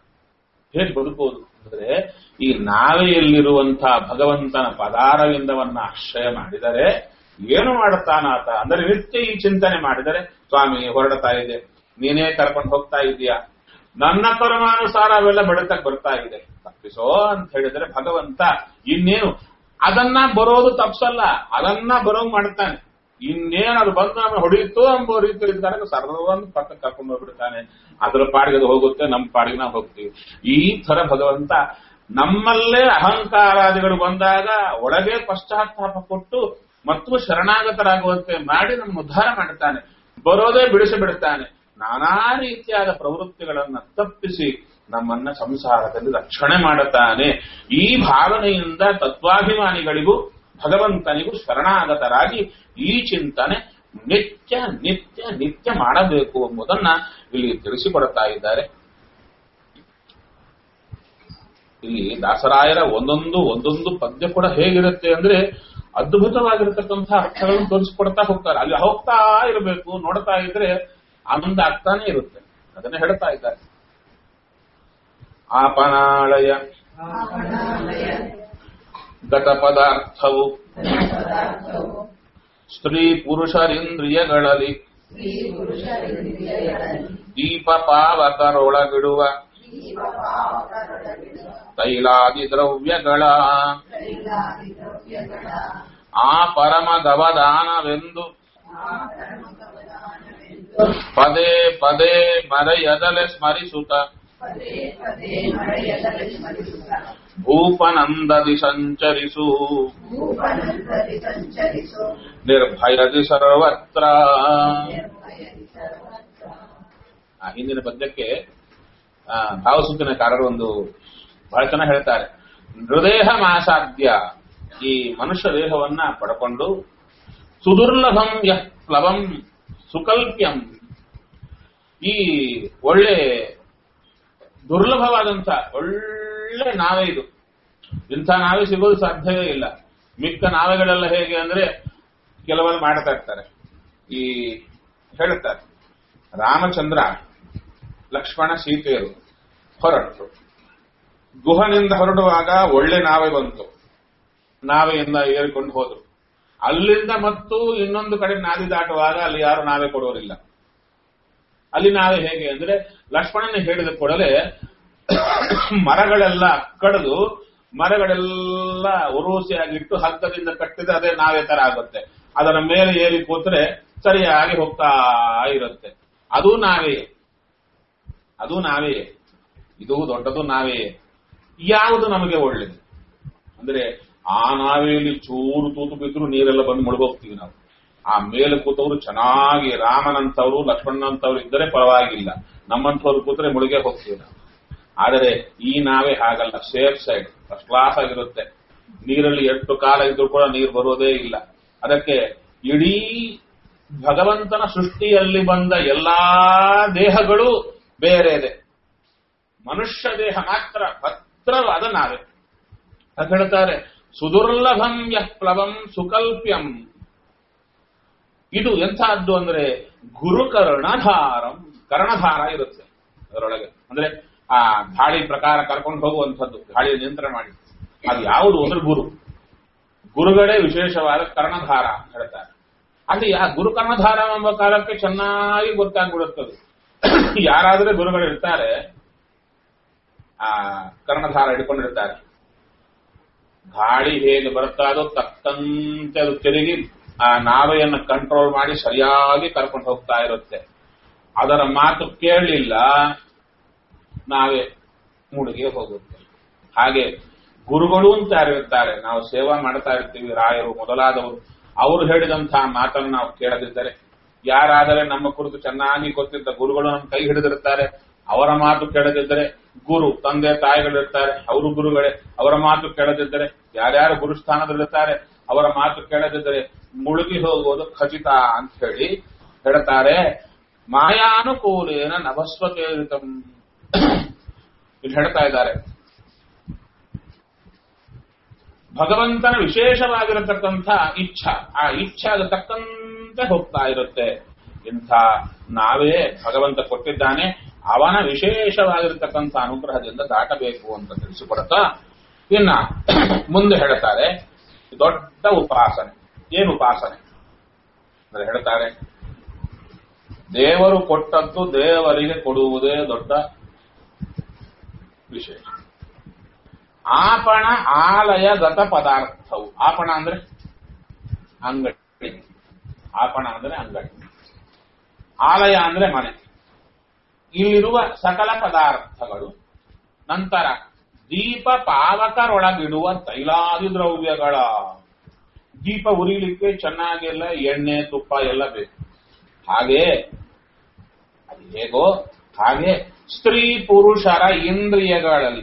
ಹೇಗೆ ಬದುಕುವುದು ಅಂದ್ರೆ ಈ ನಾವೇ ಎಲ್ಲಿರುವಂತಹ ಭಗವಂತನ ಪದಾರವಿಂದವನ್ನ ಆಶ್ರಯ ಮಾಡಿದರೆ ಏನು ಮಾಡುತ್ತಾನಾತ ಅಂದರೆ ನಿತ್ಯ ಈ ಚಿಂತನೆ ಮಾಡಿದರೆ, ಸ್ವಾಮಿ ಹೊರಡ್ತಾ ಇದೆ, ನೀನೇ ಕರ್ಕೊಂಡು ಹೋಗ್ತಾ ಇದೀಯಾ, ನನ್ನ ಕರ್ಮಾನುಸಾರ ಅವೆಲ್ಲ ಬಡತಕ್ಕೆ ಬರ್ತಾ ಇದೆ, ತಪ್ಪಿಸೋ ಅಂತ ಹೇಳಿದ್ರೆ ಭಗವಂತ ಇನ್ನೇನು ಅದನ್ನ ಬರೋದು ತಪ್ಸಲ್ಲ, ಅದನ್ನ ಬರೋಂಗ್ ಮಾಡ್ತಾನೆ. ಇನ್ನೇನು ಅದು ಬಂದು ನಮ್ಮನ್ನು ಹೊಡೆಯಿತು ಎಂಬ ರೀತಿಯಲ್ಲಿ ಇದ್ದಾಗ ಸರ್ವೊಂದು ಪಕ್ಕ ಕರ್ಕೊಂಡು ಹೋಗ್ಬಿಡ್ತಾನೆ. ಅದರ ಪಾಡಿಗೆ ಅದು ಹೋಗುತ್ತೆ, ನಮ್ಮ ಪಾಡಿಗೆ ನಾವು ಹೋಗ್ತೀವಿ. ಈ ತರ ಭಗವಂತ ನಮ್ಮಲ್ಲೇ ಅಹಂಕಾರಾದಿಗಳು ಬಂದಾಗ ಒಳಗೆ ಪಶ್ಚಾತ್ತಾಪ ಕೊಟ್ಟು ಮತ್ತು ಶರಣಾಗತರಾಗುವಂತೆ ಮಾಡಿ ನಮ್ಮ ಉದ್ಧಾರ ಮಾಡುತ್ತಾನೆ. ಬರೋದೇ ಬಿಡಿಸಿ ಬಿಡುತ್ತಾನೆ. ನಾನಾ ರೀತಿಯಾದ ಪ್ರವೃತ್ತಿಗಳನ್ನ ತಪ್ಪಿಸಿ ನಮ್ಮನ್ನ ಸಂಸಾರದಲ್ಲಿ ರಕ್ಷಣೆ ಮಾಡುತ್ತಾನೆ. ಈ ಭಾವನೆಯಿಂದ ತತ್ವಾಭಿಮಾನಿಗಳಿಗೂ ಭಗವಂತನಿಗೂ ಶರಣಾಗತರಾಗಿ ಈ ಚಿಂತನೆ ನಿತ್ಯ ನಿತ್ಯ ನಿತ್ಯ ಮಾಡಬೇಕು ಎಂಬುದನ್ನ ಇಲ್ಲಿ ತಿಳಿಸಿಕೊಡುತ್ತಾ ಇದ್ದಾರೆ. ಇಲ್ಲಿ ದಾಸರಾಯರ ಒಂದೊಂದು ಒಂದೊಂದು ಪದ್ಯ ಕೂಡ ಹೇಗಿರುತ್ತೆ ಅಂದ್ರೆ ಅದ್ಭುತವಾಗಿರತಕ್ಕಂತಹ ಅರ್ಥಗಳನ್ನು ತೋರಿಸಿಕೊಡ್ತಾ ಹೋಗ್ತಾರೆ. ಅಲ್ಲಿ ಹೋಗ್ತಾ ಇರಬೇಕು, ನೋಡ್ತಾ ಇದ್ರೆ ಆನಂದ ಆಗ್ತಾನೆ ಇರುತ್ತೆ. ಅದನ್ನ ಹೇಳ್ತಾ ಇದ್ದಾರೆ. ಆಪನಾಳಯ ಗತ ಪದಾರ್ಥವು ಸ್ತ್ರೀ ಪುರುಷರಿಂದ್ರಿಯಗಳಲ್ಲಿ ದೀಪ ಪಾವಕರೊಳಗಿಡುವ ತೈಲಾದಿ ದ್ರವ್ಯಗಳ ಆ ಪರಮ ಗವದಾನವೆಂದು ಪದೇ ಪದೇ ಮರೆಯದಲೆ ಸ್ಮರಿಸುತ್ತ ಭೂಪನಂದದಿ ಸಂಚರಿಸು ನಿರ್ಭಯದಿ ಸರ್ವತ್ರ. ಹಿಂದಿನ ಪದ್ಯಕ್ಕೆ ಭಾವಸೂಚನೆಕಾರರು ಒಂದು ಬಹಳ ಚೆನ್ನಾಗಿ ಹೇಳ್ತಾರೆ. ಹೃದಯ ಮಾಸಾಧ್ಯ, ಈ ಮನುಷ್ಯ ದೇಹವನ್ನ ಪಡ್ಕೊಂಡು ಸುದುರ್ಲಭಂ ಯಃ ಪ್ಲವಂ ಸುಕಲ್ಪ್ಯಂ, ಈ ಒಳ್ಳೆ ದುರ್ಲಭವಾದಂಥ ಒಳ್ಳೆ ನಾವೆ ಇದು. ಇಂಥ ನಾವೆ ಸಿಗೋದು ಸಾಧ್ಯವೇ ಇಲ್ಲ. ಮಿಕ್ಕ ನಾವೆಗಳೆಲ್ಲ ಹೇಗೆ ಅಂದ್ರೆ ಕೆಲವರು ಮಾಡ್ತಾ ಇರ್ತಾರೆ. ಈ ಹೇಳುತ್ತಾರೆ, ರಾಮಚಂದ್ರ ಲಕ್ಷ್ಮಣ ಸೀತೆಯರು ಹೊರಟರು. ಗುಹನಿಂದ ಹೊರಡುವಾಗ ಒಳ್ಳೆ ನಾವೆ ಬಂತು. ನಾವೆಯಿಂದ ಏರಿಕೊಂಡು ಹೋದ್ರು. ಅಲ್ಲಿಂದ ಮತ್ತು ಇನ್ನೊಂದು ಕಡೆ ನಾದಿ ದಾಟುವಾಗ ಅಲ್ಲಿ ಯಾರು ನಾವೇ ಕೊಡೋರಿಲ್ಲ. ಅಲ್ಲಿ ನಾವೇ ಹೇಗೆ ಅಂದ್ರೆ ಲಕ್ಷ್ಮಣನ ಹೇಳಿದ ಕೂಡಲೇ ಮರಗಳೆಲ್ಲ ಕಡಿದು ಮರಗಳೆಲ್ಲ ಉರುಸಿಯಾಗಿಟ್ಟು ಹಗ್ಗದಿಂದ ಕಟ್ಟಿದ್ರೆ ಅದೇ ನಾವೇ ತರ ಆಗುತ್ತೆ. ಅದರ ಮೇಲೆ ಏರಿ ಕೂತ್ರೆ ಸರಿಯಾಗಿ ಹೋಗ್ತಾ ಇರುತ್ತೆ. ಅದು ನಾವೇ, ಅದು ನಾವೇ, ಇದು ದೊಡ್ಡದು ನಾವೇ. ಯಾವುದು ನಮಗೆ ಒಳ್ಳೇದು ಅಂದ್ರೆ ಆ ನಾವೆಯಲ್ಲಿ ಚೂರು ತೂತು ಬಿದ್ರು ನೀರೆಲ್ಲ ಬಂದು ಮುಳುಗೋಗ್ತೀವಿ ನಾವು. ಆ ಮೇಲೆ ಕೂತವರು ಚೆನ್ನಾಗಿ ರಾಮನಂತವರು ಲಕ್ಷ್ಮಣನಂತವ್ರು ಇದ್ದರೆ ಪರವಾಗಿಲ್ಲ, ನಮ್ಮಂಥವ್ರು ಕೂತ್ರೆ ಮುಳುಗೆ ಹೋಗ್ತೀವಿ ನಾವು. ಆದರೆ ಈ ನಾವೇ ಹಾಗಲ್ಲ, ಸೇಫ್ ಸೈಡ್, ಫಸ್ಟ್ ಕ್ಲಾಸ್ ಆಗಿರುತ್ತೆ. ನೀರಲ್ಲಿ ಎಷ್ಟು ಕಾಲ ಇದ್ರೂ ಕೂಡ ನೀರು ಬರೋದೇ ಇಲ್ಲ. ಅದಕ್ಕೆ ಇಡೀ ಭಗವಂತನ ಸೃಷ್ಟಿಯಲ್ಲಿ ಬಂದ ಎಲ್ಲಾ ದೇಹಗಳು ಬೇರೆ ಇದೆ, ಮನುಷ್ಯ ದೇಹ ಮಾತ್ರ ಭದ್ರವಾದ ನಾವೇ. ಅದು ಹೇಳ್ತಾರೆ, ಸುದುರ್ಲಭಂ ಯಃ ಪ್ಲವಂ ಸುಕಲ್ಪ್ಯಂ. ಇದು ಎಂಥದ್ದು ಅಂದ್ರೆ ಗುರುಕರ್ಣಧಾರಂ. ಕರ್ಣಧಾರ ಇರುತ್ತೆ ಅದರೊಳಗೆ, ಅಂದ್ರೆ ಆ ಗಾಳಿ ಪ್ರಕಾರ ಕರ್ಕೊಂಡು ಹೋಗುವಂಥದ್ದು, ಗಾಳಿ ನಿಯಂತ್ರಣ ಮಾಡಿ. ಅದು ಯಾವುದು ಅಂದ್ರೆ ಗುರು. ಗುರುಗಳೇ ವಿಶೇಷವಾದ ಕರ್ಣಧಾರ ಅಂತ ಹೇಳ್ತಾರೆ. ಅಲ್ಲಿ ಆ ಗುರು ಕರ್ಣಧಾರ ಎಂಬ ಕಾಲಕ್ಕೆ ಚೆನ್ನಾಗಿ ಗೊತ್ತಾಗ್ಬಿಡುತ್ತದೆ. ಯಾರಾದ್ರೆ ಗುರುಗಳಿರ್ತಾರೆ, ಆ ಕರ್ಣಧಾರ ಹಿಡ್ಕೊಂಡಿರ್ತಾರೆ. ಗಾಳಿ ಹೇಗೆ ಬರುತ್ತಾ ಅದು ತಕ್ಕಂತೆ ಅದು ತಿರುಗಿ ಆ ನಾವೆಯನ್ನು ಕಂಟ್ರೋಲ್ ಮಾಡಿ ಸರಿಯಾಗಿ ಕರ್ಕೊಂಡು ಹೋಗ್ತಾ ಇರುತ್ತೆ. ಅದರ ಮಾತು ಕೇಳಲಿಲ್ಲ, ನಾವೇ ಮುಳುಗಿ ಹೋಗುತ್ತೆ. ಹಾಗೆ ಗುರುಗಳು ಅಂತ ಯಾರಿರ್ತಾರೆ, ನಾವು ಸೇವಾ ಮಾಡ್ತಾ ಇರ್ತೀವಿ, ರಾಯರು ಮೊದಲಾದವರು, ಅವರು ಹೇಳಿದಂತಹ ಮಾತನ್ನು ನಾವು ಕೇಳದಿದ್ದರೆ, ಯಾರಾದರೆ ನಮ್ಮ ಕುರಿತು ಚೆನ್ನಾಗಿ ಗೊತ್ತಿದ್ದ ಗುರುಗಳು ನಮ್ಮ ಕೈ ಹಿಡಿದಿರ್ತಾರೆ, ಅವರ ಮಾತು ಕೇಳದಿದ್ದರೆ, ಗುರು ತಂದೆ ತಾಯಿಗಳಿರ್ತಾರೆ, ಅವರು ಗುರುಗಳೇ, ಅವರ ಮಾತು ಕೇಳದಿದ್ದರೆ, ಯಾರ್ಯಾರು ಗುರುಸ್ಥಾನದಲ್ಲಿರ್ತಾರೆ ಅವರ ಮಾತು ಕೇಳದಿದ್ದರೆ ಮುಳುಗಿ ಹೋಗುವುದು ಖಚಿತ ಅಂತ ಹೇಳಿ ಹೇಳ್ತಾರೆ. ಮಾಯಾನುಕೂಲೇನ ನಭಸ್ವತೇರಿತಂ ಇಲ್ಲಿ ಹೇಳ್ತಾ ಇದ್ದಾರೆ. ಭಗವಂತನ ವಿಶೇಷವಾಗಿರತಕ್ಕಂಥ ಇಚ್ಛಾ, ಆ ಇಚ್ಛಾಗ ತಕ್ಕಂತೆ ಹೋಗ್ತಾ ಇರುತ್ತೆ. ಇಂಥ ನಾವೇ ಭಗವಂತ ಕೊಟ್ಟಿದ್ದಾನೆ, ಅವನ ವಿಶೇಷವಾಗಿರತಕ್ಕಂಥ ಅನುಗ್ರಹದಿಂದ ದಾಟಬೇಕು ಅಂತ ತಿಳಿಸಿಕೊಡುತ್ತಾ ಇನ್ನ ಮುಂದೆ ಹೇಳ್ತಾರೆ, ದೊಡ್ಡ ಉಪಾಸನೆ. ಏನು ಉಪಾಸನೆ ಅಂದ್ರೆ ಹೇಳ್ತಾರೆ, ದೇವರು ಕೊಟ್ಟದ್ದು ದೇವರಿಗೆ ಕೊಡುವುದೇ ದೊಡ್ಡ ವಿಶೇಷ. ಆಪಣ ಆಲಯಗತ ಪದಾರ್ಥವು. ಆಪಣ ಅಂದ್ರೆ ಅಂಗಡಿ, ಆಪಣ ಅಂದ್ರೆ ಅಂಗಡಿ, ಆಲಯ ಅಂದ್ರೆ ಮನೆ. ಇಲ್ಲಿರುವ ಸಕಲ ಪದಾರ್ಥಗಳು, ನಂತರ ದೀಪ ಪಾವಕರೊಳಗಿಡುವ ತೈಲಾದಿ ದ್ರವ್ಯಗಳ. ದೀಪ ಉರಿಲಿಕ್ಕೆ ಚೆನ್ನಾಗೆಲ್ಲ ಎಣ್ಣೆ ತುಪ್ಪ ಎಲ್ಲ ಬೇಕು. ಹಾಗೆ ಅದು ಹೇಗೋ ಹಾಗೆ ಸ್ತ್ರೀ ಪುರುಷರ ಇಂದ್ರಿಯಗಳಲ್ಲಿ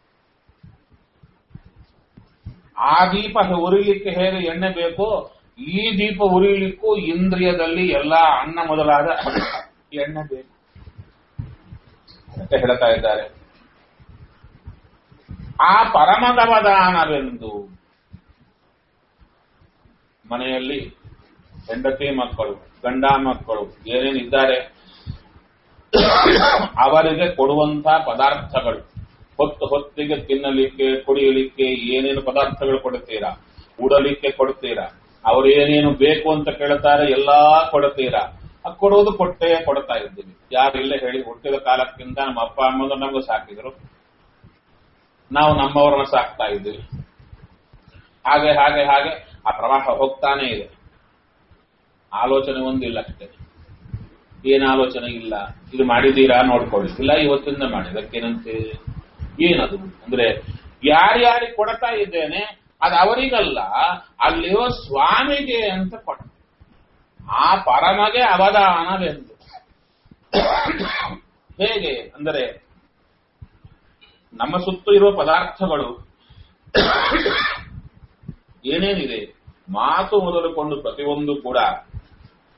ಆ ದೀಪ ಉರಿಲಿಕ್ಕೆ ಹೇಗೆ ಎಣ್ಣೆ ಬೇಕೋ, ಈ ದೀಪ ಉರಿಲಿಕ್ಕೂ ಇಂದ್ರಿಯದಲ್ಲಿ ಎಲ್ಲ ಅನ್ನ ಮೊದಲಾದ ಎಣ್ಣೆ ಬೇಕು ಅಂತ ಹೇಳ್ತಾ ಇದ್ದಾರೆ. ಆ ಪರಮಗವದಾನವೆಂದು ಮನೆಯಲ್ಲಿ ಹೆಂಡತಿ ಮಕ್ಕಳು, ಗಂಡ ಮಕ್ಕಳು ಏನೇನಿದ್ದಾರೆ ಅವರಿಗೆ ಕೊಡುವಂತಹ ಪದಾರ್ಥಗಳು, ಹೊತ್ತು ಹೊತ್ತಿಗೆ ತಿನ್ನಲಿಕ್ಕೆ ಕುಡಿಯಲಿಕ್ಕೆ ಏನೇನು ಪದಾರ್ಥಗಳು ಕೊಡುತ್ತೀರಾ, ಉಡಲಿಕ್ಕೆ ಕೊಡುತ್ತೀರಾ, ಅವರು ಏನೇನು ಬೇಕು ಅಂತ ಕೇಳುತ್ತಾರೆ ಎಲ್ಲಾ ಕೊಡುತ್ತೀರಾ. ಕೊಡುವುದು ಕೊಟ್ಟೇ ಕೊಡ್ತಾ ಇದ್ದೀವಿ. ಯಾರಿಲ್ಲ ಹೇಳಿ, ಹುಟ್ಟಿದ ಕಾಲಕ್ಕಿಂತ ನಮ್ಮ ಅಪ್ಪ ಅಮ್ಮಂದು ನಮಗೂ ಸಾಕಿದ್ರು, ನಾವು ನಮ್ಮವರನ್ನ ಸಾಕ್ತಾ ಇದ್ದೀವಿ. ಹಾಗೆ ಹಾಗೆ ಹಾಗೆ ಆ ಪ್ರವಾಹ ಹೋಗ್ತಾನೆ ಇದೆ. ಆಲೋಚನೆ ಒಂದಿಲ್ಲ ಅಷ್ಟೇ. ಏನ್ ಆಲೋಚನೆ ಇಲ್ಲ, ಇದು ಮಾಡಿದ್ದೀರಾ ನೋಡ್ಕೊಳ್ಳಿ, ಇಲ್ಲ ಇವತ್ತಿಂದ ಮಾಡಿದಕ್ಕೇನಂತೆ. ಏನದು ಅಂದ್ರೆ ಯಾರ್ಯಾರಿಗೆ ಕೊಡ್ತಾ ಇದ್ದೇನೆ ಅದು ಅವರಿಗಲ್ಲ, ಅಲ್ಲಿರೋ ಸ್ವಾಮಿಗೆ ಅಂತ ಕೊಟ್ಟ. ಆ ಪರಮಗೆ ಅವದಾನವೆಂದು. ಹೇಗೆ ಅಂದರೆ ನಮ್ಮ ಸುತ್ತು ಇರುವ ಪದಾರ್ಥಗಳು ಏನೇನಿದೆ, ಮಾತು ಮೊದಲುಕೊಂಡು ಪ್ರತಿಯೊಂದು ಕೂಡ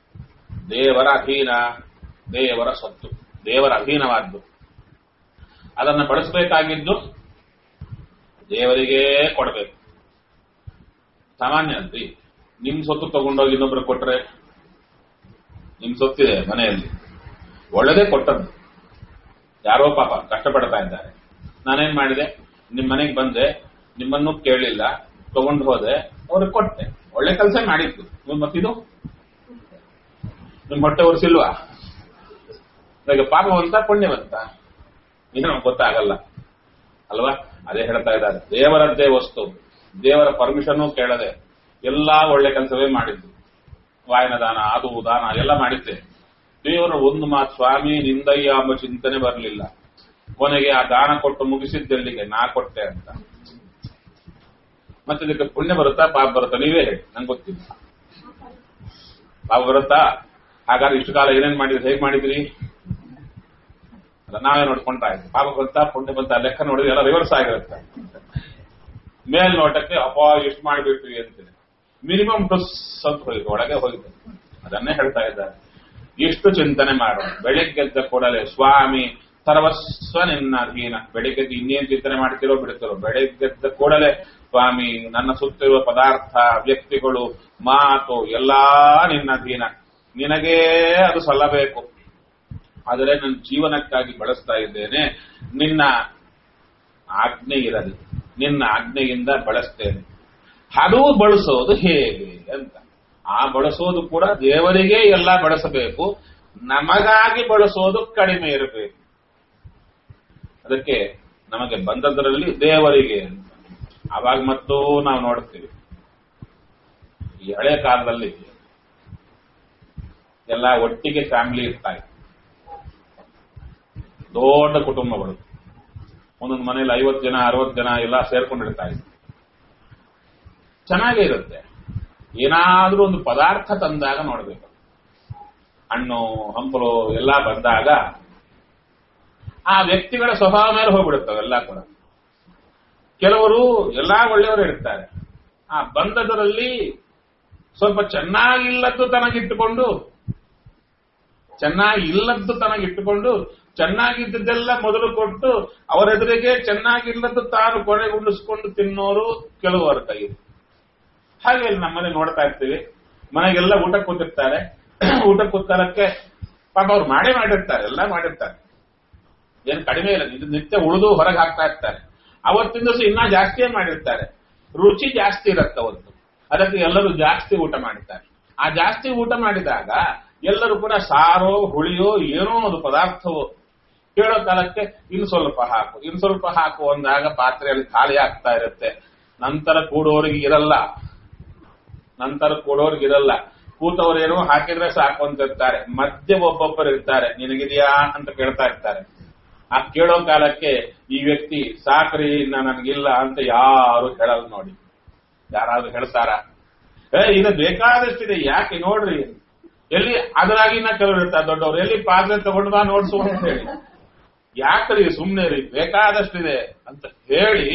ದೇವರ ಅಧೀನ, ದೇವರ ಸೊತ್ತು, ದೇವರ ಅಧೀನವಾದ್ದು. ಅದನ್ನ ಬಳಸಬೇಕಾಗಿದ್ದು ದೇವರಿಗೇ ಕೊಡಬೇಕು. ಸಾಮಾನ್ಯ ಅಲ್ರಿ, ನಿಮ್ ಸೊತ್ತು ತಗೊಂಡೋಗಿ ಇನ್ನೊಬ್ರು ಕೊಟ್ರೆ, ನಿಮ್ ಸೊತ್ತಿದೆ ಮನೆಯಲ್ಲಿ, ಒಳ್ಳೆದೇ ಕೊಟ್ಟದ್ದು, ಯಾರೋ ಪಾಪ ಕಷ್ಟಪಡ್ತಾ ಇದ್ದಾರೆ, ನಾನೇನ್ ಮಾಡಿದೆ, ನಿಮ್ ಮನೆಗೆ ಬಂದೆ, ನಿಮ್ಮನ್ನು ಕೇಳಲಿಲ್ಲ, ತಗೊಂಡು ಹೋದೆ, ಅವ್ರಿಗೆ ಕೊಟ್ಟೆ, ಒಳ್ಳೆ ಕೆಲಸ ಮಾಡಿದ್ದು. ನೀವು ಮತ್ತಿದು ನಿಮ್ ಹೊಟ್ಟೆ ಒರೆಸಿಲ್ವಾ? ಈಗ ಪಾಪವಂತ ಪುಣ್ಯವಂತ ಏನೋ ಗೊತ್ತಾಗಲ್ಲ ಅಲ್ವಾ? ಅದೇ ಹೇಳ್ತಾ ಇದ್ದಾರೆ, ದೇವರದ್ದೇ ವಸ್ತು, ದೇವರ ಪರ್ಮಿಷನ್ ಕೇಳದೆ ಎಲ್ಲಾ ಒಳ್ಳೆ ಕೆಲಸವೇ ಮಾಡಿದ್ದು. ವಾಯನ ದಾನ, ಅದು ದಾನ ಎಲ್ಲ ಮಾಡಿದ್ದೆ. ದೇವರ ಒಂದು ಮಾತು, ಸ್ವಾಮಿ ನಿಂದಯ್ಯ ಎಂಬ ಚಿಂತನೆ ಬರಲಿಲ್ಲ. ಕೊನೆಗೆ ಆ ದಾನ ಕೊಟ್ಟು ಮುಗಿಸಿದ್ದೆಲ್ಲಿಗೆ, ನಾ ಕೊಟ್ಟೆ ಅಂತ. ಮತ್ತೆ ಇದಕ್ಕೆ ಪುಣ್ಯ ಬರುತ್ತಾ ಪಾಪ ಬರುತ್ತಾ ನೀವೇ ಹೇಳಿ, ನಂಗೆ ಗೊತ್ತಿಲ್ಲ. ಪಾಪ ಬರುತ್ತಾ? ಹಾಗಾದ್ರೆ ಇಷ್ಟು ಕಾಲ ಏನೇನ್ ಮಾಡಿದ್ರಿ, ಹೇಗೆ ಮಾಡಿದ್ರಿ ನಾವೇ ನೋಡ್ಕೊಂಡ್ರೆ ಆಯ್ತು. ಪಾಪ ಬಂತ ಪುಣ್ಯ ಬಂತ ಲೆಕ್ಕ ನೋಡಿದ್ರೆ ಎಲ್ಲ ರಿವರ್ಸ್ ಆಗಿರುತ್ತೆ. ಮೇಲ್ನೋಟಕ್ಕೆ ಅಪ್ಪ ಎಷ್ಟು ಮಾಡಿಬಿಟ್ವಿ ಅಂತೀನಿ, ಮಿನಿಮಮ್ ಟಸ್ ಅಂತ ಹೋಗಿದೆ, ಒಳಗೆ ಹೋಗಿದೆ. ಅದನ್ನೇ ಹೇಳ್ತಾ ಇದ್ದಾರೆ. ಇಷ್ಟು ಚಿಂತನೆ ಮಾಡೋಣ. ಬೆಳಿಗ್ಗೆದ್ದ ಕೂಡಲೇ ಸ್ವಾಮಿ ಸರ್ವಸ್ವ ನಿನ್ನ ಅಧೀನ. ಬೆಳಿಗ್ಗೆದ್ದು ಇನ್ನೇನು ಚಿಂತನೆ ಮಾಡ್ತಿರೋ ಬಿಡ್ತಿರೋ, ಬೆಳಿಗ್ಗೆದ್ದ ಕೂಡಲೇ ಸ್ವಾಮಿ ನನ್ನ ಸುತ್ತಿರುವ ಪದಾರ್ಥ, ವ್ಯಕ್ತಿಗಳು, ಮಾತು ಎಲ್ಲಾ ನಿನ್ನ ಅಧೀನ, ನಿನಗೇ ಅದು ಸಲ್ಲಬೇಕು. ಆದರೆ ನನ್ನ ಜೀವನಕ್ಕಾಗಿ ಬಳಸ್ತಾ ಇದ್ದೇನೆ, ನಿನ್ನ ಆಜ್ಞೆ ಇರಲಿ, ನಿನ್ನ ಆಜ್ಞೆಯಿಂದ ಬಳಸ್ತೇನೆ. ಅದು ಬಳಸೋದು ಹೇಗೆ ಅಂತ. ಆ ಬಳಸೋದು ಕೂಡ ದೇವರಿಗೆ ಎಲ್ಲ ಬಳಸಬೇಕು, ನಮಗಾಗಿ ಬಳಸೋದು ಕಡಿಮೆ ಇರಬೇಕು. ಅದಕ್ಕೆ ನಮಗೆ ಬಂದದರಲ್ಲಿ ದೇವರಿಗೆ ಅಂತ. ಆವಾಗ ಮತ್ತೂ ನಾವು ನೋಡ್ತೀವಿ, ಈ ಹಳೆ ಕಾಲದಲ್ಲಿ ಎಲ್ಲ ಒಟ್ಟಿಗೆ ಫ್ಯಾಮಿಲಿ ಇರ್ತಾ ಇತ್ತು, ದೊಡ್ಡ ಕುಟುಂಬಗಳು, ಒಂದೊಂದು ಮನೇಲಿ ಐವತ್ತು ಜನ ಅರವತ್ತು ಜನ ಎಲ್ಲ ಸೇರ್ಕೊಂಡಿರ್ತಾ ಇತ್ತು. ಚೆನ್ನಾಗೇ ಇರುತ್ತೆ. ಏನಾದ್ರೂ ಒಂದು ಪದಾರ್ಥ ತಂದಾಗ ನೋಡ್ಬೇಕು, ಹಣ್ಣು ಹಂಪಲು ಎಲ್ಲ ಬಂದಾಗ ಆ ವ್ಯಕ್ತಿಗಳ ಸ್ವಭಾವ ಮೇಲೆ ಹೋಗ್ಬಿಡುತ್ತವೆ ಎಲ್ಲ ಕೂಡ. ಕೆಲವರು ಎಲ್ಲಾ ಒಳ್ಳೆಯವರು ಇರ್ತಾರೆ, ಆ ಬಂದದರಲ್ಲಿ ಸ್ವಲ್ಪ ಚೆನ್ನಾಗಿಲ್ಲದ್ದು ತನಗಿಟ್ಟುಕೊಂಡು ಚೆನ್ನಾಗಿಲ್ಲದ್ದು ತನಗಿಟ್ಟುಕೊಂಡು ಚೆನ್ನಾಗಿದ್ದೆಲ್ಲ ಮೊದಲು ಕೊಟ್ಟು ಅವರೆದುರಿಗೆ ಚೆನ್ನಾಗಿಲ್ಲದ್ದು ತಾನು ಕೊನೆಗುಂಡಿಸ್ಕೊಂಡು ತಿನ್ನೋರು ಕೆಲವರು ಕೈ. ಹಾಗೆ ನಮ್ಮನೆ ನೋಡ್ತಾ ಇರ್ತೀವಿ, ಮನೆಗೆಲ್ಲ ಊಟ ಕೂತಿರ್ತಾರೆ, ಊಟ ಕೂತಲಕ್ಕೆ ಪಾಪ ಅವ್ರು ಮಾಡೇ ಮಾಡಿರ್ತಾರೆ, ಎಲ್ಲ ಮಾಡಿರ್ತಾರೆ, ಏನು ಕಡಿಮೆ ಇಲ್ಲ, ಇದು ನಿತ್ಯ ಉಳಿದು ಹೊರಗೆ ಹಾಕ್ತಾ ಇರ್ತಾರೆ. ಅವತ್ತಿನ ದಿವಸ ಇನ್ನೂ ಜಾಸ್ತಿಯೇ ಮಾಡಿರ್ತಾರೆ, ರುಚಿ ಜಾಸ್ತಿ ಇರತ್ತೆ ಅವತ್ತು, ಅದಕ್ಕೆ ಎಲ್ಲರೂ ಜಾಸ್ತಿ ಊಟ ಮಾಡಿರ್ತಾರೆ. ಆ ಜಾಸ್ತಿ ಊಟ ಮಾಡಿದಾಗ ಎಲ್ಲರೂ ಕೂಡ ಸಾರೋ ಹುಳಿಯೋ ಏನೋ ಒಂದು ಪದಾರ್ಥವೋ ಕೇಳೋ ಕಾಲಕ್ಕೆ ಇನ್ನು ಸ್ವಲ್ಪ ಹಾಕು ಇನ್ನು ಸ್ವಲ್ಪ ಹಾಕು ಅಂದಾಗ ಪಾತ್ರೆಯಲ್ಲಿ ಖಾಲಿ ಆಗ್ತಾ ಇರುತ್ತೆ. ನಂತರ ಕೂಡೋರಿಗೆ ಇರಲ್ಲ, ನಂತರ ಕೂಡೋರಿಗೆ ಇರಲ್ಲ, ಕೂತವರೇನೋ ಹಾಕಿದ್ರೆ ಸಾಕು ಅಂತ ಇರ್ತಾರೆ. ಮಧ್ಯೆ ಒಬ್ಬೊಬ್ಬರು ಇರ್ತಾರೆ, ನಿನಗಿದೆಯಾ ಅಂತ ಕೇಳ್ತಾ ಇರ್ತಾರೆ. ಆ ಕೇಳೋ ಕಾಲಕ್ಕೆ ಈ ವ್ಯಕ್ತಿ ಸಾಕ್ರಿ ಇನ್ನ ನನಗಿಲ್ಲ ಅಂತ ಯಾರು ಹೇಳಲ್ಲ. ನೋಡಿ, ಯಾರಾದ್ರೂ ಹೇಳ್ತಾರ? ಏ ಇದು ಬೇಕಾದಷ್ಟಿದೆ, ಯಾಕೆ ನೋಡ್ರಿ, ಎಲ್ಲಿ ಅದರಾಗಿನ ಕೆಲವರು ಇರ್ತಾರೆ ದೊಡ್ಡವರು, ಎಲ್ಲಿ ಪಾತ್ರೆ ತಗೊಂಡು ಬಾ ನೋಡ್ಸು ಅಂತ ಹೇಳಿ, ಯಾಕ್ರಿ ಸುಮ್ನೆ ರೀ ಬೇಕಾದಷ್ಟಿದೆ ಅಂತ ಹೇಳಿ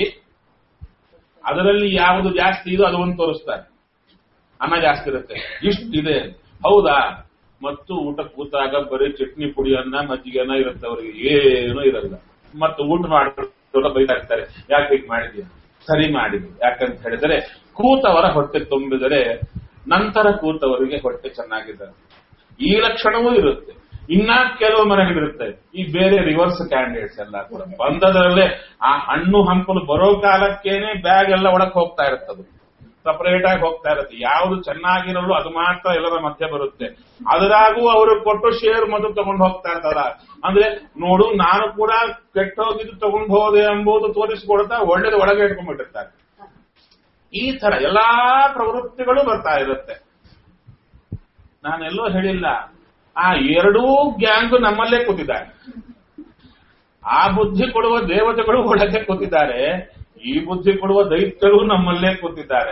ಅದರಲ್ಲಿ ಯಾವುದು ಜಾಸ್ತಿ ಇದೋ ಅದು ಒಂದು ತೋರಿಸ್ತಾರೆ. ಅನ್ನ ಜಾಸ್ತಿ ಇರುತ್ತೆ, ಇಷ್ಟಿದೆ, ಹೌದಾ? ಮತ್ತು ಊಟ ಕೂತಾಗ ಬರೀ ಚಟ್ನಿ ಪುಡಿಯನ್ನ ಮಜ್ಜಿಗೆನ ಇರುತ್ತೆ, ಅವರಿಗೆ ಏನೂ ಇರಲ್ಲ. ಮತ್ತು ಊಟ ಮಾಡ್ಕೊಂಡು ಬೈತಾ ಇರ್ತಾರೆ, ಯಾಕೆ ಹೀಗೆ ಮಾಡಿದ್ಯಾ? ಸರಿ ಮಾಡಿದ್ವಿ, ಯಾಕಂತ ಹೇಳಿದರೆ ಕೂತವರ ಹೊಟ್ಟೆ ತುಂಬಿದರೆ ನಂತರ ಕೂತವರಿಗೆ ಹೊಟ್ಟೆ ಚೆನ್ನಾಗಿದ್ದಾರೆ. ಈ ಲಕ್ಷಣವೂ ಇರುತ್ತೆ. ಇನ್ನ ಕೆಲವು ಮನೆಗಳಿರುತ್ತೆ, ಈ ಬೇರೆ ರಿವರ್ಸ್ ಕ್ಯಾಂಡಿಡೇಟ್ಸ್ ಎಲ್ಲ ಕೂಡ ಬಂದದರಲ್ಲೇ ಆ ಹಣ್ಣು ಹಂಪಲು ಬರೋ ಕಾಲಕ್ಕೇನೆ ಬ್ಯಾಗ್ ಎಲ್ಲ ಒಳಕ್ ಹೋಗ್ತಾ ಇರ್ತದೆ, ಸಪರೇಟ್ ಆಗಿ ಹೋಗ್ತಾ ಇರುತ್ತೆ. ಯಾವುದು ಚೆನ್ನಾಗಿರಲು ಅದು ಮಾತ್ರ ಎಲ್ಲರ ಮಧ್ಯೆ ಬರುತ್ತೆ. ಅದರಾಗೂ ಅವರು ಕೊಟ್ಟು ಶೇರ್ ಮೊದಲು ತಗೊಂಡು ಹೋಗ್ತಾ ಇರ್ತಾರ. ಅಂದ್ರೆ ನೋಡು, ನಾನು ಕೂಡ ಕೆಟ್ಟ ಹೋಗಿದ್ದು ತಗೊಂಡು ಹೋದೆ ಎಂಬುದು ತೋರಿಸಿಕೊಡ್ತಾ ಒಳ್ಳೇದು ಒಳಗೆ ಇಟ್ಕೊಂಡ್ಬಿಟ್ಟಿರ್ತಾರೆ. ಈ ತರ ಎಲ್ಲಾ ಪ್ರವೃತ್ತಿಗಳು ಬರ್ತಾ ಇರುತ್ತೆ. ನಾನೆಲ್ಲೋ ಹೇಳಿಲ್ಲ, ಆ ಎರಡೂ ಗ್ಯಾಂಗ್ ನಮ್ಮಲ್ಲೇ ಕೂತಿದ್ದಾರೆ. ಆ ಬುದ್ಧಿ ಕೊಡುವ ದೇವತೆಗಳು ಒಳಗೆ ಕೂತಿದ್ದಾರೆ, ಈ ಬುದ್ಧಿ ಕೊಡುವ ದೈತ್ಯರು ನಮ್ಮಲ್ಲೇ ಕೂತಿದ್ದಾರೆ.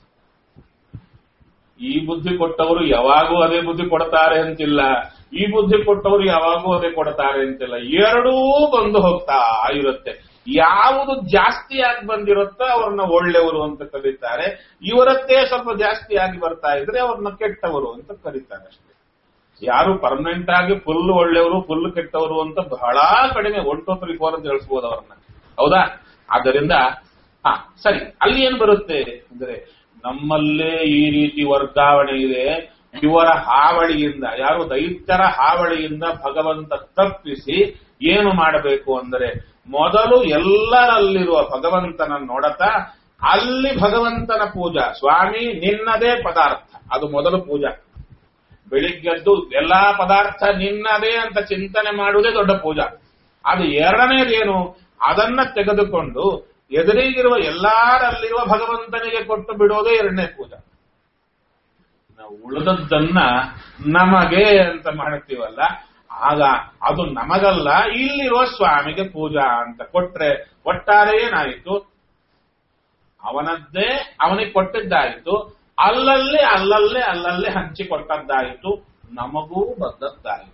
ಈ ಬುದ್ಧಿ ಕೊಟ್ಟವರು ಯಾವಾಗೂ ಅದೇ ಬುದ್ಧಿ ಕೊಡ್ತಾರೆ ಅಂತಿಲ್ಲ, ಈ ಬುದ್ಧಿ ಕೊಟ್ಟವರು ಯಾವಾಗೂ ಅದೇ ಕೊಡ್ತಾರೆ ಅಂತಿಲ್ಲ. ಎರಡೂ ಬಂದು ಹೋಗ್ತಾ ಇರುತ್ತೆ. ಯಾವುದು ಜಾಸ್ತಿಯಾಗಿ ಬಂದಿರುತ್ತೋ ಅವ್ರನ್ನ ಒಳ್ಳೆಯವರು ಅಂತ ಕರೀತಾರೆ, ಇವರದ್ದೇ ಸ್ವಲ್ಪ ಜಾಸ್ತಿಯಾಗಿ ಬರ್ತಾ ಇದ್ರೆ ಅವ್ರನ್ನ ಕೆಟ್ಟವರು ಅಂತ ಕರೀತಾರೆ ಅಷ್ಟೇ. ಯಾರು ಪರ್ಮನೆಂಟ್ ಆಗಿ ಫುಲ್ ಒಳ್ಳೆಯವರು ಫುಲ್ ಕೆಟ್ಟವರು ಅಂತ ಬಹಳ ಕಡಿಮೆ ಒನ್ ಟು ತ್ರೀ ಫೋರ್ ಅಂತ ಹೇಳಿಸ್ಬೋದು ಅವ್ರನ್ನ. ಹೌದಾ? ಆದ್ದರಿಂದ ಹಾ ಸರಿ, ಅಲ್ಲಿ ಏನ್ ಬರುತ್ತೆ ಅಂದ್ರೆ ನಮ್ಮಲ್ಲೇ ಈ ರೀತಿ ವರ್ಗಾವಣೆ ಇದೆ. ಇವರ ಹಾವಳಿಯಿಂದ, ಯಾರು ದೈತ್ಯರ ಹಾವಳಿಯಿಂದ ಭಗವಂತ ತಪ್ಪಿಸಿ ಏನು ಮಾಡಬೇಕು ಅಂದರೆ ಮೊದಲು ಎಲ್ಲರಲ್ಲಿರುವ ಭಗವಂತನ ನೋಡತಾ ಅಲ್ಲಿ ಭಗವಂತನ ಪೂಜಾ. ಸ್ವಾಮಿ ನಿನ್ನದೇ ಪದಾರ್ಥ, ಅದು ಮೊದಲು ಪೂಜಾ. ಬೆಳಿಗ್ಗೆದ್ದು ಎಲ್ಲಾ ಪದಾರ್ಥ ನಿನ್ನದೇ ಅಂತ ಚಿಂತನೆ ಮಾಡುವುದೇ ದೊಡ್ಡ ಪೂಜಾ. ಅದು ಎರಡನೇದೇನು, ಅದನ್ನ ತೆಗೆದುಕೊಂಡು ಎದುರಿಗಿರುವ ಎಲ್ಲರಲ್ಲಿರುವ ಭಗವಂತನಿಗೆ ಕೊಟ್ಟು ಬಿಡೋದೇ ಎರಡನೇ ಪೂಜಾ. ನಾವು ಉಳಿದದ್ದನ್ನ ನಮಗೆ ಅಂತ ಮಾಡ್ತೀವಲ್ಲ, ಆಗ ಅದು ನಮಗಲ್ಲ, ಇಲ್ಲಿರುವ ಸ್ವಾಮಿಗೆ ಪೂಜಾ ಅಂತ ಕೊಟ್ರೆ ಒಟ್ಟಾರೆ ಏನಾಯಿತು, ಅವನದ್ದೇ ಅವನಿಗೆ ಕೊಟ್ಟಿದ್ದಾಯಿತು, ಅಲ್ಲಲ್ಲಿ ಅಲ್ಲಲ್ಲೇ ಅಲ್ಲಲ್ಲೇ ಹಂಚಿಕೊಟ್ಟದ್ದಾಯಿತು, ನಮಗೂ ಬಂದದ್ದಾಯಿತು.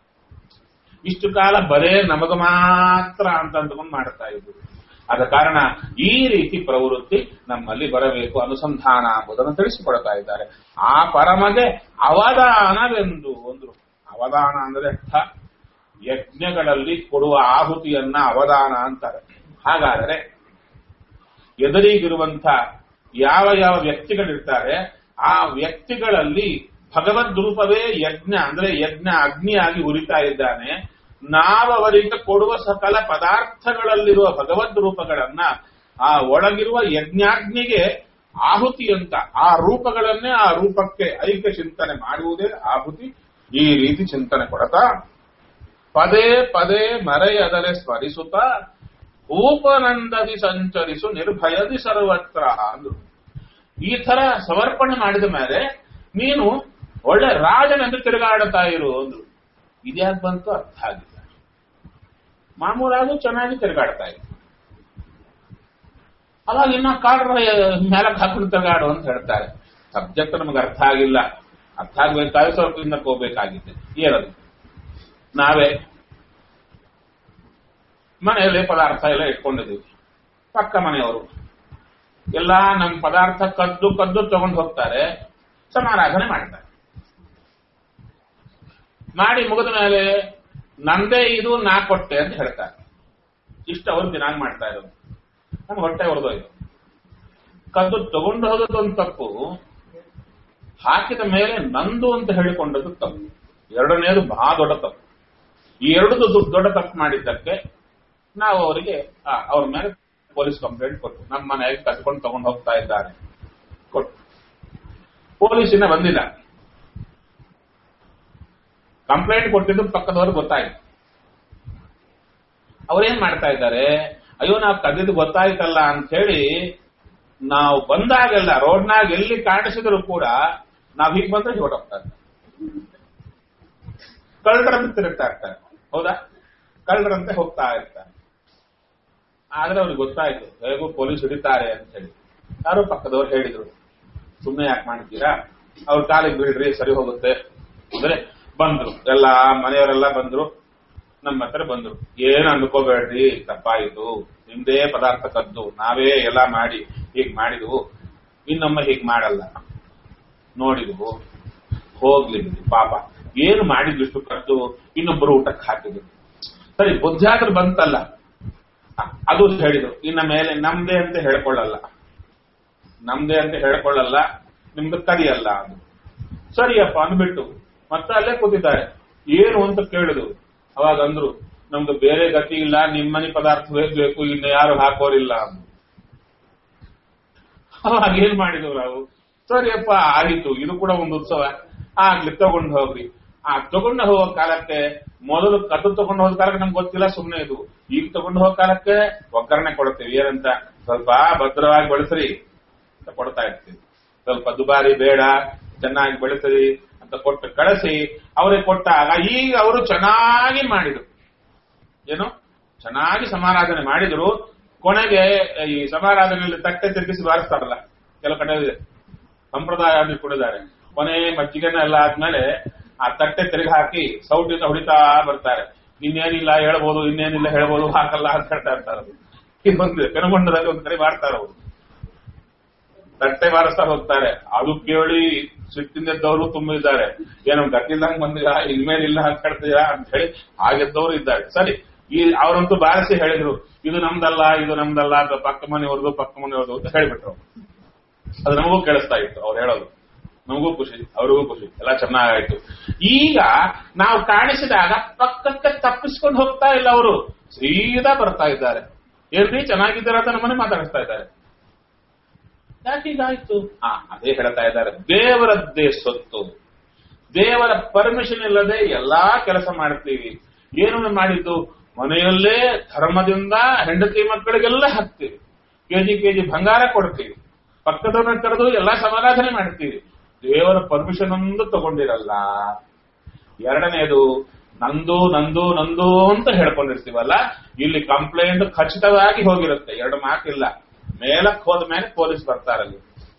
ಇಷ್ಟು ಕಾಲ ಬರೇ ನಮಗ ಮಾತ್ರ ಅಂತ ಅಂದ್ಕೊಂಡು ಮಾಡ್ತಾ ಇದ್ರು. ಆದ ಕಾರಣ ಈ ರೀತಿ ಪ್ರವೃತ್ತಿ ನಮ್ಮಲ್ಲಿ ಬರಬೇಕು, ಅನುಸಂಧಾನ ಎಂಬುದನ್ನು ತಿಳಿಸಿಕೊಡ್ತಾ ಇದ್ದಾರೆ. ಆ ಪರಮಗೆ ಅವಧಾನವೆಂದು ಅಂದ್ರು. ಅವಧಾನ ಅಂದ್ರೆ ಅರ್ಥ ಯಜ್ಞಗಳಲ್ಲಿ ಕೊಡುವ ಆಹುತಿಯನ್ನ ಅವಧಾನ ಅಂತಾರೆ. ಹಾಗಾದರೆ ಎದುರಿಗಿರುವಂಥ ಯಾವ ಯಾವ ವ್ಯಕ್ತಿಗಳಿರ್ತಾರೆ ಆ ವ್ಯಕ್ತಿಗಳಲ್ಲಿ ಭಗವದ್ ರೂಪವೇ ಯಜ್ಞ ಅಂದ್ರೆ ಯಜ್ಞ ಅಗ್ನಿಯಾಗಿ ಉರಿತಾ ಇದ್ದಾನೆ. ನಾವು ಅವರಿಗೆ ಕೊಡುವ ಸಕಲ ಪದಾರ್ಥಗಳಲ್ಲಿರುವ ಭಗವದ್ ರೂಪಗಳನ್ನ ಆ ಒಳಗಿರುವ ಯಜ್ಞಾಗ್ನಿಗೆ ಆಹುತಿ ಅಂತ, ಆ ರೂಪಗಳನ್ನೇ ಆ ರೂಪಕ್ಕೆ ಐಕ್ಯ ಚಿಂತನೆ ಮಾಡುವುದೇ ಆಹುತಿ. ಈ ರೀತಿ ಚಿಂತನೆ ಕೊಡತಾ ಪದೇ ಪದೇ ಮರೆಯದರೆ ಸ್ಮರಿಸುತ್ತ ಉಪನಂದದಿ ಸಂಚರಿಸು ನಿರ್ಭಯದಿ ಸರ್ವತ್ರ ಅಂದ್ರು. ಈ ತರ ಸಮರ್ಪಣೆ ಮಾಡಿದ ಮೇಲೆ ನೀನು ಒಳ್ಳೆ ರಾಜನೆಂದು ತಿರುಗಾಡುತ್ತಾ ಇರು ಅಂದ್ರು. ಇದ್ಯಾಕೆ ಬಂತು ಅರ್ಥ ಆಗಿಲ್ಲ. ಮಾಮೂಲಾಗೂ ಚೆನ್ನಾಗಿ ತಿರುಗಾಡ್ತಾ ಇತ್ತು. ಅವಾಗ ಇನ್ನ ಕಾಡ್ರ ಮೇಲಕ್ಕೆ ಹಾಕೊಂಡು ತಿರುಗಾಡು ಅಂತ ಹೇಳ್ತಾರೆ. ಸಬ್ಜೆಕ್ಟ್ ನಮಗೆ ಅರ್ಥ ಆಗಿಲ್ಲ. ಅರ್ಥ ಆಗ್ಬೇಕಾದ್ರೆ ಸ್ವಲ್ಪ ಹಿಂದಕ್ಕೆ ಹೋಗ್ಬೇಕಾಗಿದೆ. ಏನದು, ನಾವೇ ಮನೆಯಲ್ಲಿ ಪದಾರ್ಥ ಎಲ್ಲ ಇಟ್ಕೊಂಡಿದ್ದೀವಿ. ಪಕ್ಕ ಮನೆಯವರು ಎಲ್ಲ ನಮ್ಮ ಪದಾರ್ಥ ಕದ್ದು ಕದ್ದು ತಗೊಂಡು ಹೋಗ್ತಾರೆ, ಸಮಾರಾಧನೆ ಮಾಡ್ತಾರೆ. ಮಾಡಿ ಮುಗಿದ ಮೇಲೆ ನಂದೇ ಇದು ನಾ ಕೊಟ್ಟೆ ಅಂತ ಹೇಳ್ತಾರೆ. ಇಷ್ಟ ಅವ್ರು ದಿನ ಮಾಡ್ತಾ ಇರೋದು. ನಮ್ಗೆ ಹೊಟ್ಟೆ ಹೊರದೋಯ್ತು. ಕದ್ದು ತಗೊಂಡು ಹೋದದೊಂದು ತಪ್ಪು, ಹಾಕಿದ ಮೇಲೆ ನಂದು ಅಂತ ಹೇಳಿಕೊಂಡದ್ದು ತಪ್ಪು. ಎರಡನೇದು ಬಹಳ ದೊಡ್ಡ ತಪ್ಪು. ಈ ಎರಡು ದೊಡ್ಡ ತಪ್ಪು ಮಾಡಿದ್ದಕ್ಕೆ ನಾವು ಅವರಿಗೆ ಅವ್ರ ಮೇಲೆ ಪೊಲೀಸ್ ಕಂಪ್ಲೇಂಟ್ ಕೊಟ್ಟು ನಮ್ಮ ಮನೆಗೆ ಕದ್ಕೊಂಡು ತಗೊಂಡು ಹೋಗ್ತಾ ಇದ್ದಾರೆ ಕೊಟ್ಟು. ಪೊಲೀಸಿನ ಬಂದಿಲ್ಲ, ಕಂಪ್ಲೇಂಟ್ ಕೊಟ್ಟಿದ್ದು ಪಕ್ಕದವ್ರಿಗೆ ಗೊತ್ತಾಯ್ತು. ಅವ್ರೇನ್ ಮಾಡ್ತಾ ಇದ್ದಾರೆ, ಅಯ್ಯೋ ನಾವು ಕದ್ದಿದ್ದು ಗೊತ್ತಾಯ್ತಲ್ಲ ಅಂತ ಹೇಳಿ ನಾವು ಬಂದಾಗೆಲ್ಲ ರೋಡ್ನಾಗ ಎಲ್ಲಿ ಕಾಣಿಸಿದ್ರು ಕೂಡ ನಾವ್ ಹೀಗೆ ಬಂದ್ರೆ ಹೊರಟೋಗ್ತಾರೆ. ಕಳ್ಳರಂತೆ ತಿರುಗ್ತಾ ಇರ್ತಾರೆ. ಹೌದಾ? ಕಳ್ಳರಂತೆ ಹೋಗ್ತಾ ಇರ್ತಾರೆ. ಆದ್ರೆ ಅವ್ರಿಗೆ ಗೊತ್ತಾಯ್ತು ಹೇಗೂ ಪೊಲೀಸ್ ಹಿಡಿತಾರೆ ಅಂತ ಹೇಳಿ. ಯಾರು ಪಕ್ಕದವ್ರು ಹೇಳಿದ್ರು, ಸುಮ್ಮನೆ ಯಾಕೆ ಮಾಡ್ತೀರಾ, ಅವ್ರ ಕಾಲಿಗೆ ಬಿಡ್ರಿ ಸರಿ ಹೋಗುತ್ತೆ ಅಂದ್ರೆ ಬಂದ್ರು. ಎಲ್ಲ ಮನೆಯವರೆಲ್ಲ ಬಂದ್ರು, ನಮ್ಮ ಹತ್ರ ಬಂದ್ರು. ಏನು ಅನ್ಕೋಬೇಡ್ರಿ, ತಪ್ಪಾಯಿತು, ನಿಮ್ದೇ ಪದಾರ್ಥ ಕದ್ದು ನಾವೇ ಎಲ್ಲ ಮಾಡಿ ಹೀಗ್ ಮಾಡಿದ್ವು, ಇನ್ನೊಮ್ಮ ಹೀಗ್ ಮಾಡಲ್ಲ ನೋಡಿದ್ವು, ಹೋಗ್ಲಿ ಪಾಪ ಏನು ಮಾಡಿದ್ವಿ ಇಷ್ಟು ಕದ್ದು ಇನ್ನೊಬ್ಬರು ಊಟಕ್ಕೆ ಹಾಕಿದ್ರು. ಸರಿ ಬುದ್ಧಾದ್ರೂ ಬಂತಲ್ಲ, ಅದು ಹೇಳಿದ್ರು. ಇನ್ನ ಮೇಲೆ ನಮ್ದೇ ಅಂತ ಹೇಳ್ಕೊಳ್ಳಲ್ಲ, ನಮ್ದೇ ಅಂತ ಹೇಳ್ಕೊಳ್ಳಲ್ಲ, ನಿಮ್ದು ಕದಿಯಲ್ಲ ಅದು. ಸರಿಯಪ್ಪ ಅಂದ್ಬಿಟ್ಟು ಮತ್ತೆ ಅಲ್ಲೇ ಕೂತಿದ್ದಾರೆ. ಏನು ಅಂತ ಕೇಳಿದ್ರು. ಅವಾಗ ಅಂದ್ರು, ನಮ್ದು ಬೇರೆ ಗತಿ ಇಲ್ಲ, ನಿಮ್ಮನೆ ಪದಾರ್ಥವೇ ಬೇಕು, ಇನ್ನು ಯಾರು ಹಾಕೋರಿಲ್ಲ ಅಂದ್ರು. ಅವಾಗ ಏನ್ ಮಾಡಿದ್ರು ನಾವು, ಸರಿಯಪ್ಪ ಆಯಿತು, ಇದು ಕೂಡ ಒಂದು ಉತ್ಸವ ಆಗ್ಲಿ ತಗೊಂಡು ಹೋಗ್ರಿ. ಆ ತಗೊಂಡು ಹೋಗೋ ಕಾಲಕ್ಕೆ ಮೊದಲು ಕದ್ದು ತಗೊಂಡು ಹೋದ ಕಾಲಕ್ಕೆ ನಮ್ಗೆ ಗೊತ್ತಿಲ್ಲ, ಸುಮ್ಮನೆ ಇದು. ಈಗ ತಗೊಂಡು ಹೋಗೋ ಕಾಲಕ್ಕೆ ಒಗ್ಗರಣೆ ಕೊಡ್ತೀವಿ. ಏನಂತ, ಸ್ವಲ್ಪ ಭದ್ರವಾಗಿ ಬಳಸ್ರಿ ಅಂತ ಕೊಡ್ತಾ ಇರ್ತೀವಿ. ಸ್ವಲ್ಪ ದುಬಾರಿ ಬೇಡ, ಚೆನ್ನಾಗಿ ಬೆಳೆಸ್ರಿ ಅಂತ ಕೊಟ್ಟು ಕಳಿಸಿ ಅವರಿಗೆ ಕೊಟ್ಟಾಗ ಈಗ ಅವರು ಚೆನ್ನಾಗಿ ಮಾಡಿದ್ರು. ಏನು ಚೆನ್ನಾಗಿ ಸಮಾರಾಧನೆ ಮಾಡಿದ್ರು. ಕೊನೆಗೆ ಈ ಸಮಾರಾಧನೆಯಲ್ಲಿ ತಟ್ಟೆ ತಿರುಗಿಸಿ ಬಾರಿಸ್ತಾರಲ್ಲ, ಕೆಲವು ಕಡೆ ಸಂಪ್ರದಾಯ ಕೊಡಿದ್ದಾರೆ. ಕೊನೆ ಮಜ್ಜಿಗೆನ ಎಲ್ಲ ಆದ್ಮೇಲೆ ಆ ತಟ್ಟೆ ತಿರುಗಿ ಹಾಕಿ ಸೌಟಿಂದ ಹೊಡಿತಾ ಬರ್ತಾರೆ. ಇನ್ನೇನಿಲ್ಲ ಹೇಳ್ಬೋದು, ಇನ್ನೇನಿಲ್ಲ ಹೇಳ್ಬೋದು, ಹಾಕಲ್ಲ ಅಂತ ಹೇಳ್ತಾ ಇರ್ತಾರೆ. ಇದೊಂದು ಪೆನುಗೊಂಡದಲ್ಲಿ ಒಂದು ಕಡೆ ಮಾಡ್ತಾರೆ ಅವರು, ತಟ್ಟೆ ಬಾರಿಸ್ತಾ ಹೋಗ್ತಾರೆ. ಅದು ಕೇಳಿ ಸಿಟ್ಟಿಂದವರು ತುಂಬ ಇದ್ದಾರೆ. ಏನೋ ಗಟ್ಟಿಲ್ದಂಗ್ ಬಂದಿರಾ ಇನ್ಮೇಲೆ ಇಲ್ಲ ಅಂತ ಹೇಳ್ತೀರಾ ಅಂತ ಹೇಳಿ ಹಾಗೆದ್ದವರು ಇದ್ದಾರೆ. ಸರಿ, ಈ ಅವರಂತೂ ಬಾರಿಸಿ ಹೇಳಿದ್ರು ಇದು ನಮ್ದಲ್ಲ ಇದು ನಮ್ದಲ್ಲ ಅಥವಾ ಪಕ್ಕ ಮನೆಯವ್ರದು ಪಕ್ಕ ಮನೆಯವ್ರದು ಅಂತ ಹೇಳಿಬಿಟ್ರು. ಅದು ನಮಗೂ ಕೇಳಿಸ್ತಾ ಇತ್ತು ಅವ್ರು ಹೇಳೋದು, ನಮಗೂ ಖುಷಿ ಅವ್ರಿಗೂ ಖುಷಿ, ಎಲ್ಲ ಚೆನ್ನಾಗಾಯ್ತು. ಈಗ ನಾವು ಕಾಣಿಸಿದಾಗ ಪಕ್ಕಕ್ಕೆ ತಪ್ಪಿಸ್ಕೊಂಡು ಹೋಗ್ತಾ ಇಲ್ಲ, ಅವರು ಸೀದಾ ಬರ್ತಾ ಇದ್ದಾರೆ. ಏನ್ರಿ ಚೆನ್ನಾಗಿದ್ದೀರ ಅಂತ ನಮ್ಮನೆ ಮಾತಾಡಿಸ್ತಾ ಇದ್ದಾರೆ. ಯಾಕೀಗಾಯ್ತು? ಹಾ, ಅದೇ ಹೇಳ್ತಾ ಇದ್ದಾರೆ, ದೇವರದ್ದೇ ಸೊತ್ತು. ದೇವರ ಪರ್ಮಿಷನ್ ಇಲ್ಲದೆ ಎಲ್ಲಾ ಕೆಲಸ ಮಾಡ್ತೀವಿ. ಏನು ಮಾಡಿದ್ದು? ಮನೆಯಲ್ಲೇ ಧರ್ಮದಿಂದ ಹೆಂಡತಿ ಮಕ್ಕಳಿಗೆಲ್ಲ ಹಾಕ್ತೀವಿ, ಕೆಜಿ ಕೆಜಿ ಬಂಗಾರ ಕೊಡ್ತೀವಿ, ಪಕ್ಕದವ್ರನ್ನ ಕರೆದು ಎಲ್ಲಾ ಸಮಾರಾಧನೆ ಮಾಡ್ತೀವಿ. ದೇವರ ಪರ್ಮಿಷನ್ ಒಂದು ತಗೊಂಡಿರಲ್ಲ. ಎರಡನೇದು ನಂದು ನಂದು ನಂದು ಅಂತ ಹೇಳ್ಕೊಂಡಿರ್ತೀವಲ್ಲ, ಇಲ್ಲಿ ಕಂಪ್ಲೇಂಟ್ ಖಚಿತವಾಗಿ ಹೋಗಿರುತ್ತೆ, ಎರಡು ಮಾತಿಲ್ಲ. ಮೇಲಕ್ಕೆ ಹೋದ ಮೇಲೆ ಪೊಲೀಸ್ ಬರ್ತಾರಲ್ಲಿ,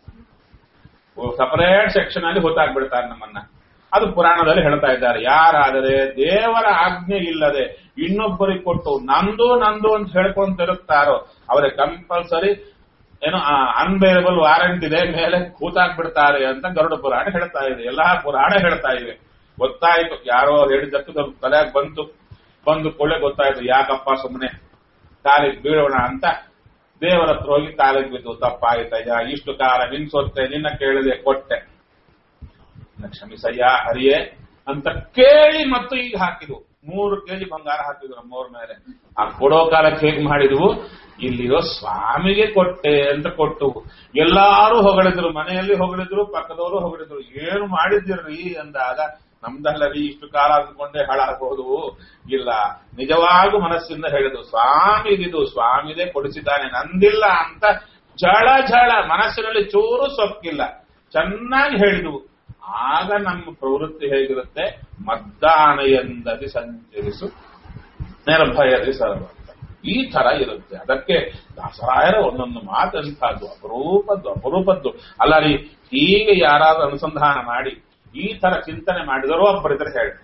ಸಪರೇಟ್ ಸೆಕ್ಷನ್ ಅಲ್ಲಿ ಹೊತ್ತಾಗ್ಬಿಡ್ತಾರೆ ನಮ್ಮನ್ನ. ಅದು ಪುರಾಣದಲ್ಲಿ ಹೇಳ್ತಾ ಇದ್ದಾರೆ, ಯಾರಾದರೆ ದೇವರ ಆಜ್ಞೆ ಇಲ್ಲದೆ ಇನ್ನೊಬ್ಬರಿಗೆ ಕೊಟ್ಟು ನಂದು ನಂದು ಅಂತ ಹೇಳ್ಕೊಂತಿರುತ್ತಾರೋ ಅವರಿಗೆ ಕಂಪಲ್ಸರಿ ಏನೋ ಅನ್ಬೇರಬಲ್ ವಾರಂಟ್ ಇದೆ, ಮೇಲೆ ಕೂತಾಕ್ಬಿಡ್ತಾರೆ ಅಂತ ಗರುಡ ಪುರಾಣ ಹೇಳ್ತಾ ಇದೆ. ಎಲ್ಲಾ ಪುರಾಣ ಹೇಳ್ತಾ ಇವೆ. ಗೊತ್ತಾಯ್ತು, ಯಾರೋ ಹೇಳಿದ್ದಕ್ಕೆ ತಲೆಯಾಗ ಬಂತು, ಬಂದು ಕೊಳ್ಳೆ ಗೊತ್ತಾಯ್ತು, ಯಾಕಪ್ಪ ಸುಮ್ಮನೆ ಕಾಲಿಗೆ ಬೀಳೋಣ ಅಂತ ದೇವರ ಹತ್ರ ಹೋಗಿ ಕಾಲಿಗೆ ಬಿದ್ದು, ತಪ್ಪಾಯ್ತಯ್ಯ, ಇಷ್ಟು ಕಾಲ ನಿನ್ ಸೊತ್ತೆ, ನಿನ್ನ ಕೇಳಿದೆ ಕೊಟ್ಟೆ, ಕ್ಷಮಿಸಯ್ಯ ಹರಿಯೇ ಅಂತ ಕೇಳಿ ಮತ್ತು ಈಗ ಹಾಕಿದ್ವು. ಮೂರು ಕೆಜಿ ಬಂಗಾರ ಹಾಕಿದ್ರು ನಮ್ಮವ್ರ ಮೇಲೆ. ಆ ಕೊಡೋ ಕಾಲಕ್ಕೆ ಹೇಗೆ ಮಾಡಿದ್ವು, ಇಲ್ಲಿರೋ ಸ್ವಾಮಿಗೆ ಕೊಟ್ಟೆ ಅಂತ ಕೊಟ್ಟು ಎಲ್ಲಾರು ಹೊಗಳಿದ್ರು, ಮನೆಯಲ್ಲಿ ಹೊಗಳಿದ್ರು, ಪಕ್ಕದವರು ಹೊಗಳಿದ್ರು. ಏನು ಮಾಡಿದಿರ್ರಿ ಅಂದಾಗ ನಮ್ದಲ್ಲರಿ ಇಷ್ಟು ಕಾಲ ಅಂದ್ಕೊಂಡೆ ಹಾಳಾಗಬಹುದು, ಇಲ್ಲ ನಿಜವಾಗೂ ಮನಸ್ಸಿಂದ ಹೇಳಿದ್ರು ಸ್ವಾಮಿಗಿದು ಸ್ವಾಮಿದೇ ಕೊಡಿಸಿದ್ದಾನೆ, ನಂದಿಲ್ಲ ಅಂತ ಝಳ ಝಳ ಮನಸ್ಸಿನಲ್ಲಿ ಚೂರು ಸೊಕ್ಕಿಲ್ಲ, ಚೆನ್ನಾಗಿ ಹೇಳಿದ್ವು. ಆಗ ನಮ್ಮ ಪ್ರವೃತ್ತಿ ಹೇಗಿರುತ್ತೆ, ಮದ್ದಾನೆಯೆಂದದಿ ಸಂಚರಿಸು ನಿರ್ಭಯದಿ ಸರ್ವ, ಈ ತರ ಇರುತ್ತೆ. ಅದಕ್ಕೆ ದಾಸರಾಯರ ಒಂದೊಂದು ಮಾತಂತಹದ್ದು ಅಪರೂಪದ್ದು ಅಪರೂಪದ್ದು ಅಲ್ಲ ರೀ. ಹೀಗೆ ಯಾರಾದ್ರೂ ಅನುಸಂಧಾನ ಮಾಡಿ ಈ ತರ ಚಿಂತನೆ ಮಾಡಿದರೋ ಒಬ್ಬರಿದ್ರೆ ಹೇಳಿ,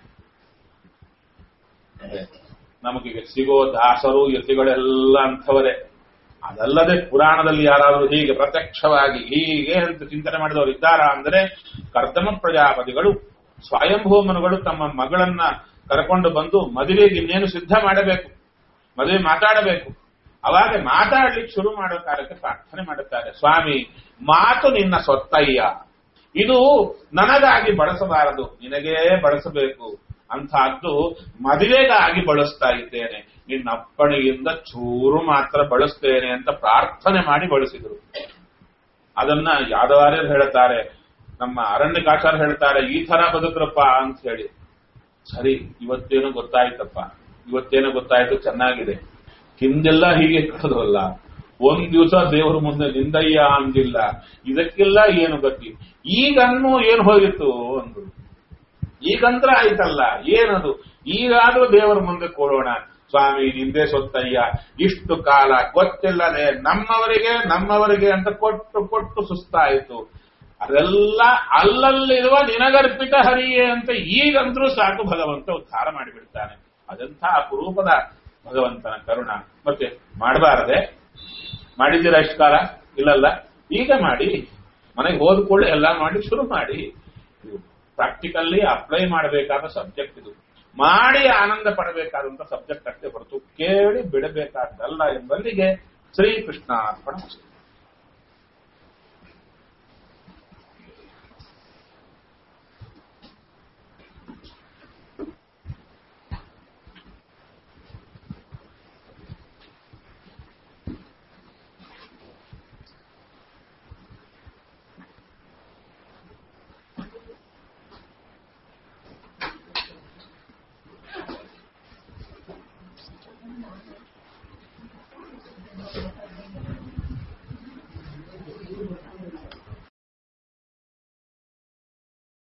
ನಮಗೀಗ ಸಿಗೋ ದಾಸರು ಯತಿಗಳೆಲ್ಲ ಅಂಥವರೇ. ಅದಲ್ಲದೆ ಪುರಾಣದಲ್ಲಿ ಯಾರಾದರೂ ಹೀಗೆ ಪ್ರತ್ಯಕ್ಷವಾಗಿ ಹೀಗೆ ಅಂತ ಚಿಂತನೆ ಮಾಡಿದವರು ಇದ್ದಾರಾ ಅಂದರೆ, ಕರ್ದಮ ಪ್ರಜಾಪತಿಗಳು ಸ್ವಯಂಭೂಮನುಗಳು ತಮ್ಮ ಮಗಳನ್ನ ಕರ್ಕೊಂಡು ಬಂದು ಮದುವೆಗೆ ಇನ್ನೇನು ಸಿದ್ಧ ಮಾಡಬೇಕು, ಮದುವೆ ಮಾತಾಡಬೇಕು. ಅವಾಗ ಮಾತಾಡ್ಲಿಕ್ಕೆ ಶುರು ಮಾಡೋ ಕಾಲಕ್ಕೆ ಪ್ರಾರ್ಥನೆ ಮಾಡುತ್ತಾರೆ, ಸ್ವಾಮಿ ಮಾತು ನಿನ್ನ ಸೊತ್ತಯ್ಯ, ಇದು ನನಗಾಗಿ ಬಳಸಬಾರದು, ನಿನಗೇ ಬಳಸಬೇಕು. ಅಂತಹದ್ದು ಮದುವೆಗಾಗಿ ಬಳಸ್ತಾ ಇದ್ದೇನೆ, ನಿನ್ನ ಅಪ್ಪಣೆಯಿಂದ ಚೂರು ಮಾತ್ರ ಬಳಸ್ತೇನೆ ಅಂತ ಪ್ರಾರ್ಥನೆ ಮಾಡಿ ಬಳಸಿದರು. ಅದನ್ನ ಯಾದವಾರ್ಯರು ಹೇಳ್ತಾರೆ, ನಮ್ಮ ಅರಣ್ಯಕಾಚಾರ ಹೇಳ್ತಾರೆ, ಈ ತರ ಬದುಕ್ರಪ್ಪ ಅಂತ ಹೇಳಿ. ಸರಿ, ಇವತ್ತೇನು ಗೊತ್ತಾಯ್ತಪ್ಪ, ಇವತ್ತೇನೋ ಗೊತ್ತಾಯ್ತು, ಚೆನ್ನಾಗಿದೆ. ಹಿಂದೆಲ್ಲ ಹೀಗೆ ಕಳೆದಲ್ಲ, ಒಂದ್ ದಿವಸ ದೇವರ ಮುಂದೆ ನಿಂದಯ್ಯ ಅಂದಿಲ್ಲ, ಇದಕ್ಕೆಲ್ಲ ಏನು ಗತಿ. ಈಗನ್ನೂ ಏನು ಹೋಗಿತ್ತು ಅಂದ್ರು, ಈಗಂತ್ರ ಆಯ್ತಲ್ಲ, ಏನದು, ಈಗಾದ್ರೂ ದೇವರ ಮುಂದೆ ಕೊಡೋಣ, ಸ್ವಾಮಿ ನಿಂದೆ ಸೊತ್ತಯ್ಯ, ಇಷ್ಟು ಕಾಲ ಗೊತ್ತಿಲ್ಲದೆ ನಮ್ಮವರಿಗೆ ನಮ್ಮವರಿಗೆ ಅಂತ ಕೊಟ್ಟು ಕೊಟ್ಟು ಸುಸ್ತಾಯಿತು, ಅದೆಲ್ಲ ಅಲ್ಲಲ್ಲಿರುವ ನಿನಗರ್ಪಿತ ಹರಿಯೇ ಅಂತ ಈಗಂದ್ರೂ ಸಾಕು, ಭಗವಂತ ಉದ್ಧಾರ ಮಾಡಿಬಿಡ್ತಾನೆ. ಅದಂಥ ಅಪರೂಪದ ಭಗವಂತನ ಕರುಣ. ಮತ್ತೆ ಮಾಡಬಾರದೆ, ಮಾಡಿದ್ದೀರಾ ಇಷ್ಟು ಕಾಲ? ಇಲ್ಲಲ್ಲ, ಈಗ ಮಾಡಿ, ಮನೆಗೆ ಹೋದ್ಕೊಳ್ಳಿ, ಎಲ್ಲ ಮಾಡಿ ಶುರು ಮಾಡಿ. ಪ್ರಾಕ್ಟಿಕಲ್ಲಿ ಅಪ್ಲೈ ಮಾಡಬೇಕಾದ ಸಬ್ಜೆಕ್ಟ್ ಇದು, ಮಾಡಿ ಆನಂದ ಪಡಬೇಕಾದಂತ ಸಬ್ಜೆಕ್ಟ್ ಅಷ್ಟೇ ಹೊರತು ಕೇಳಿ ಬಿಡಬೇಕಾದ್ದಲ್ಲ ಎಂಬಲ್ಲಿಗೆ ಶ್ರೀಕೃಷ್ಣಾರ್ಪಣ.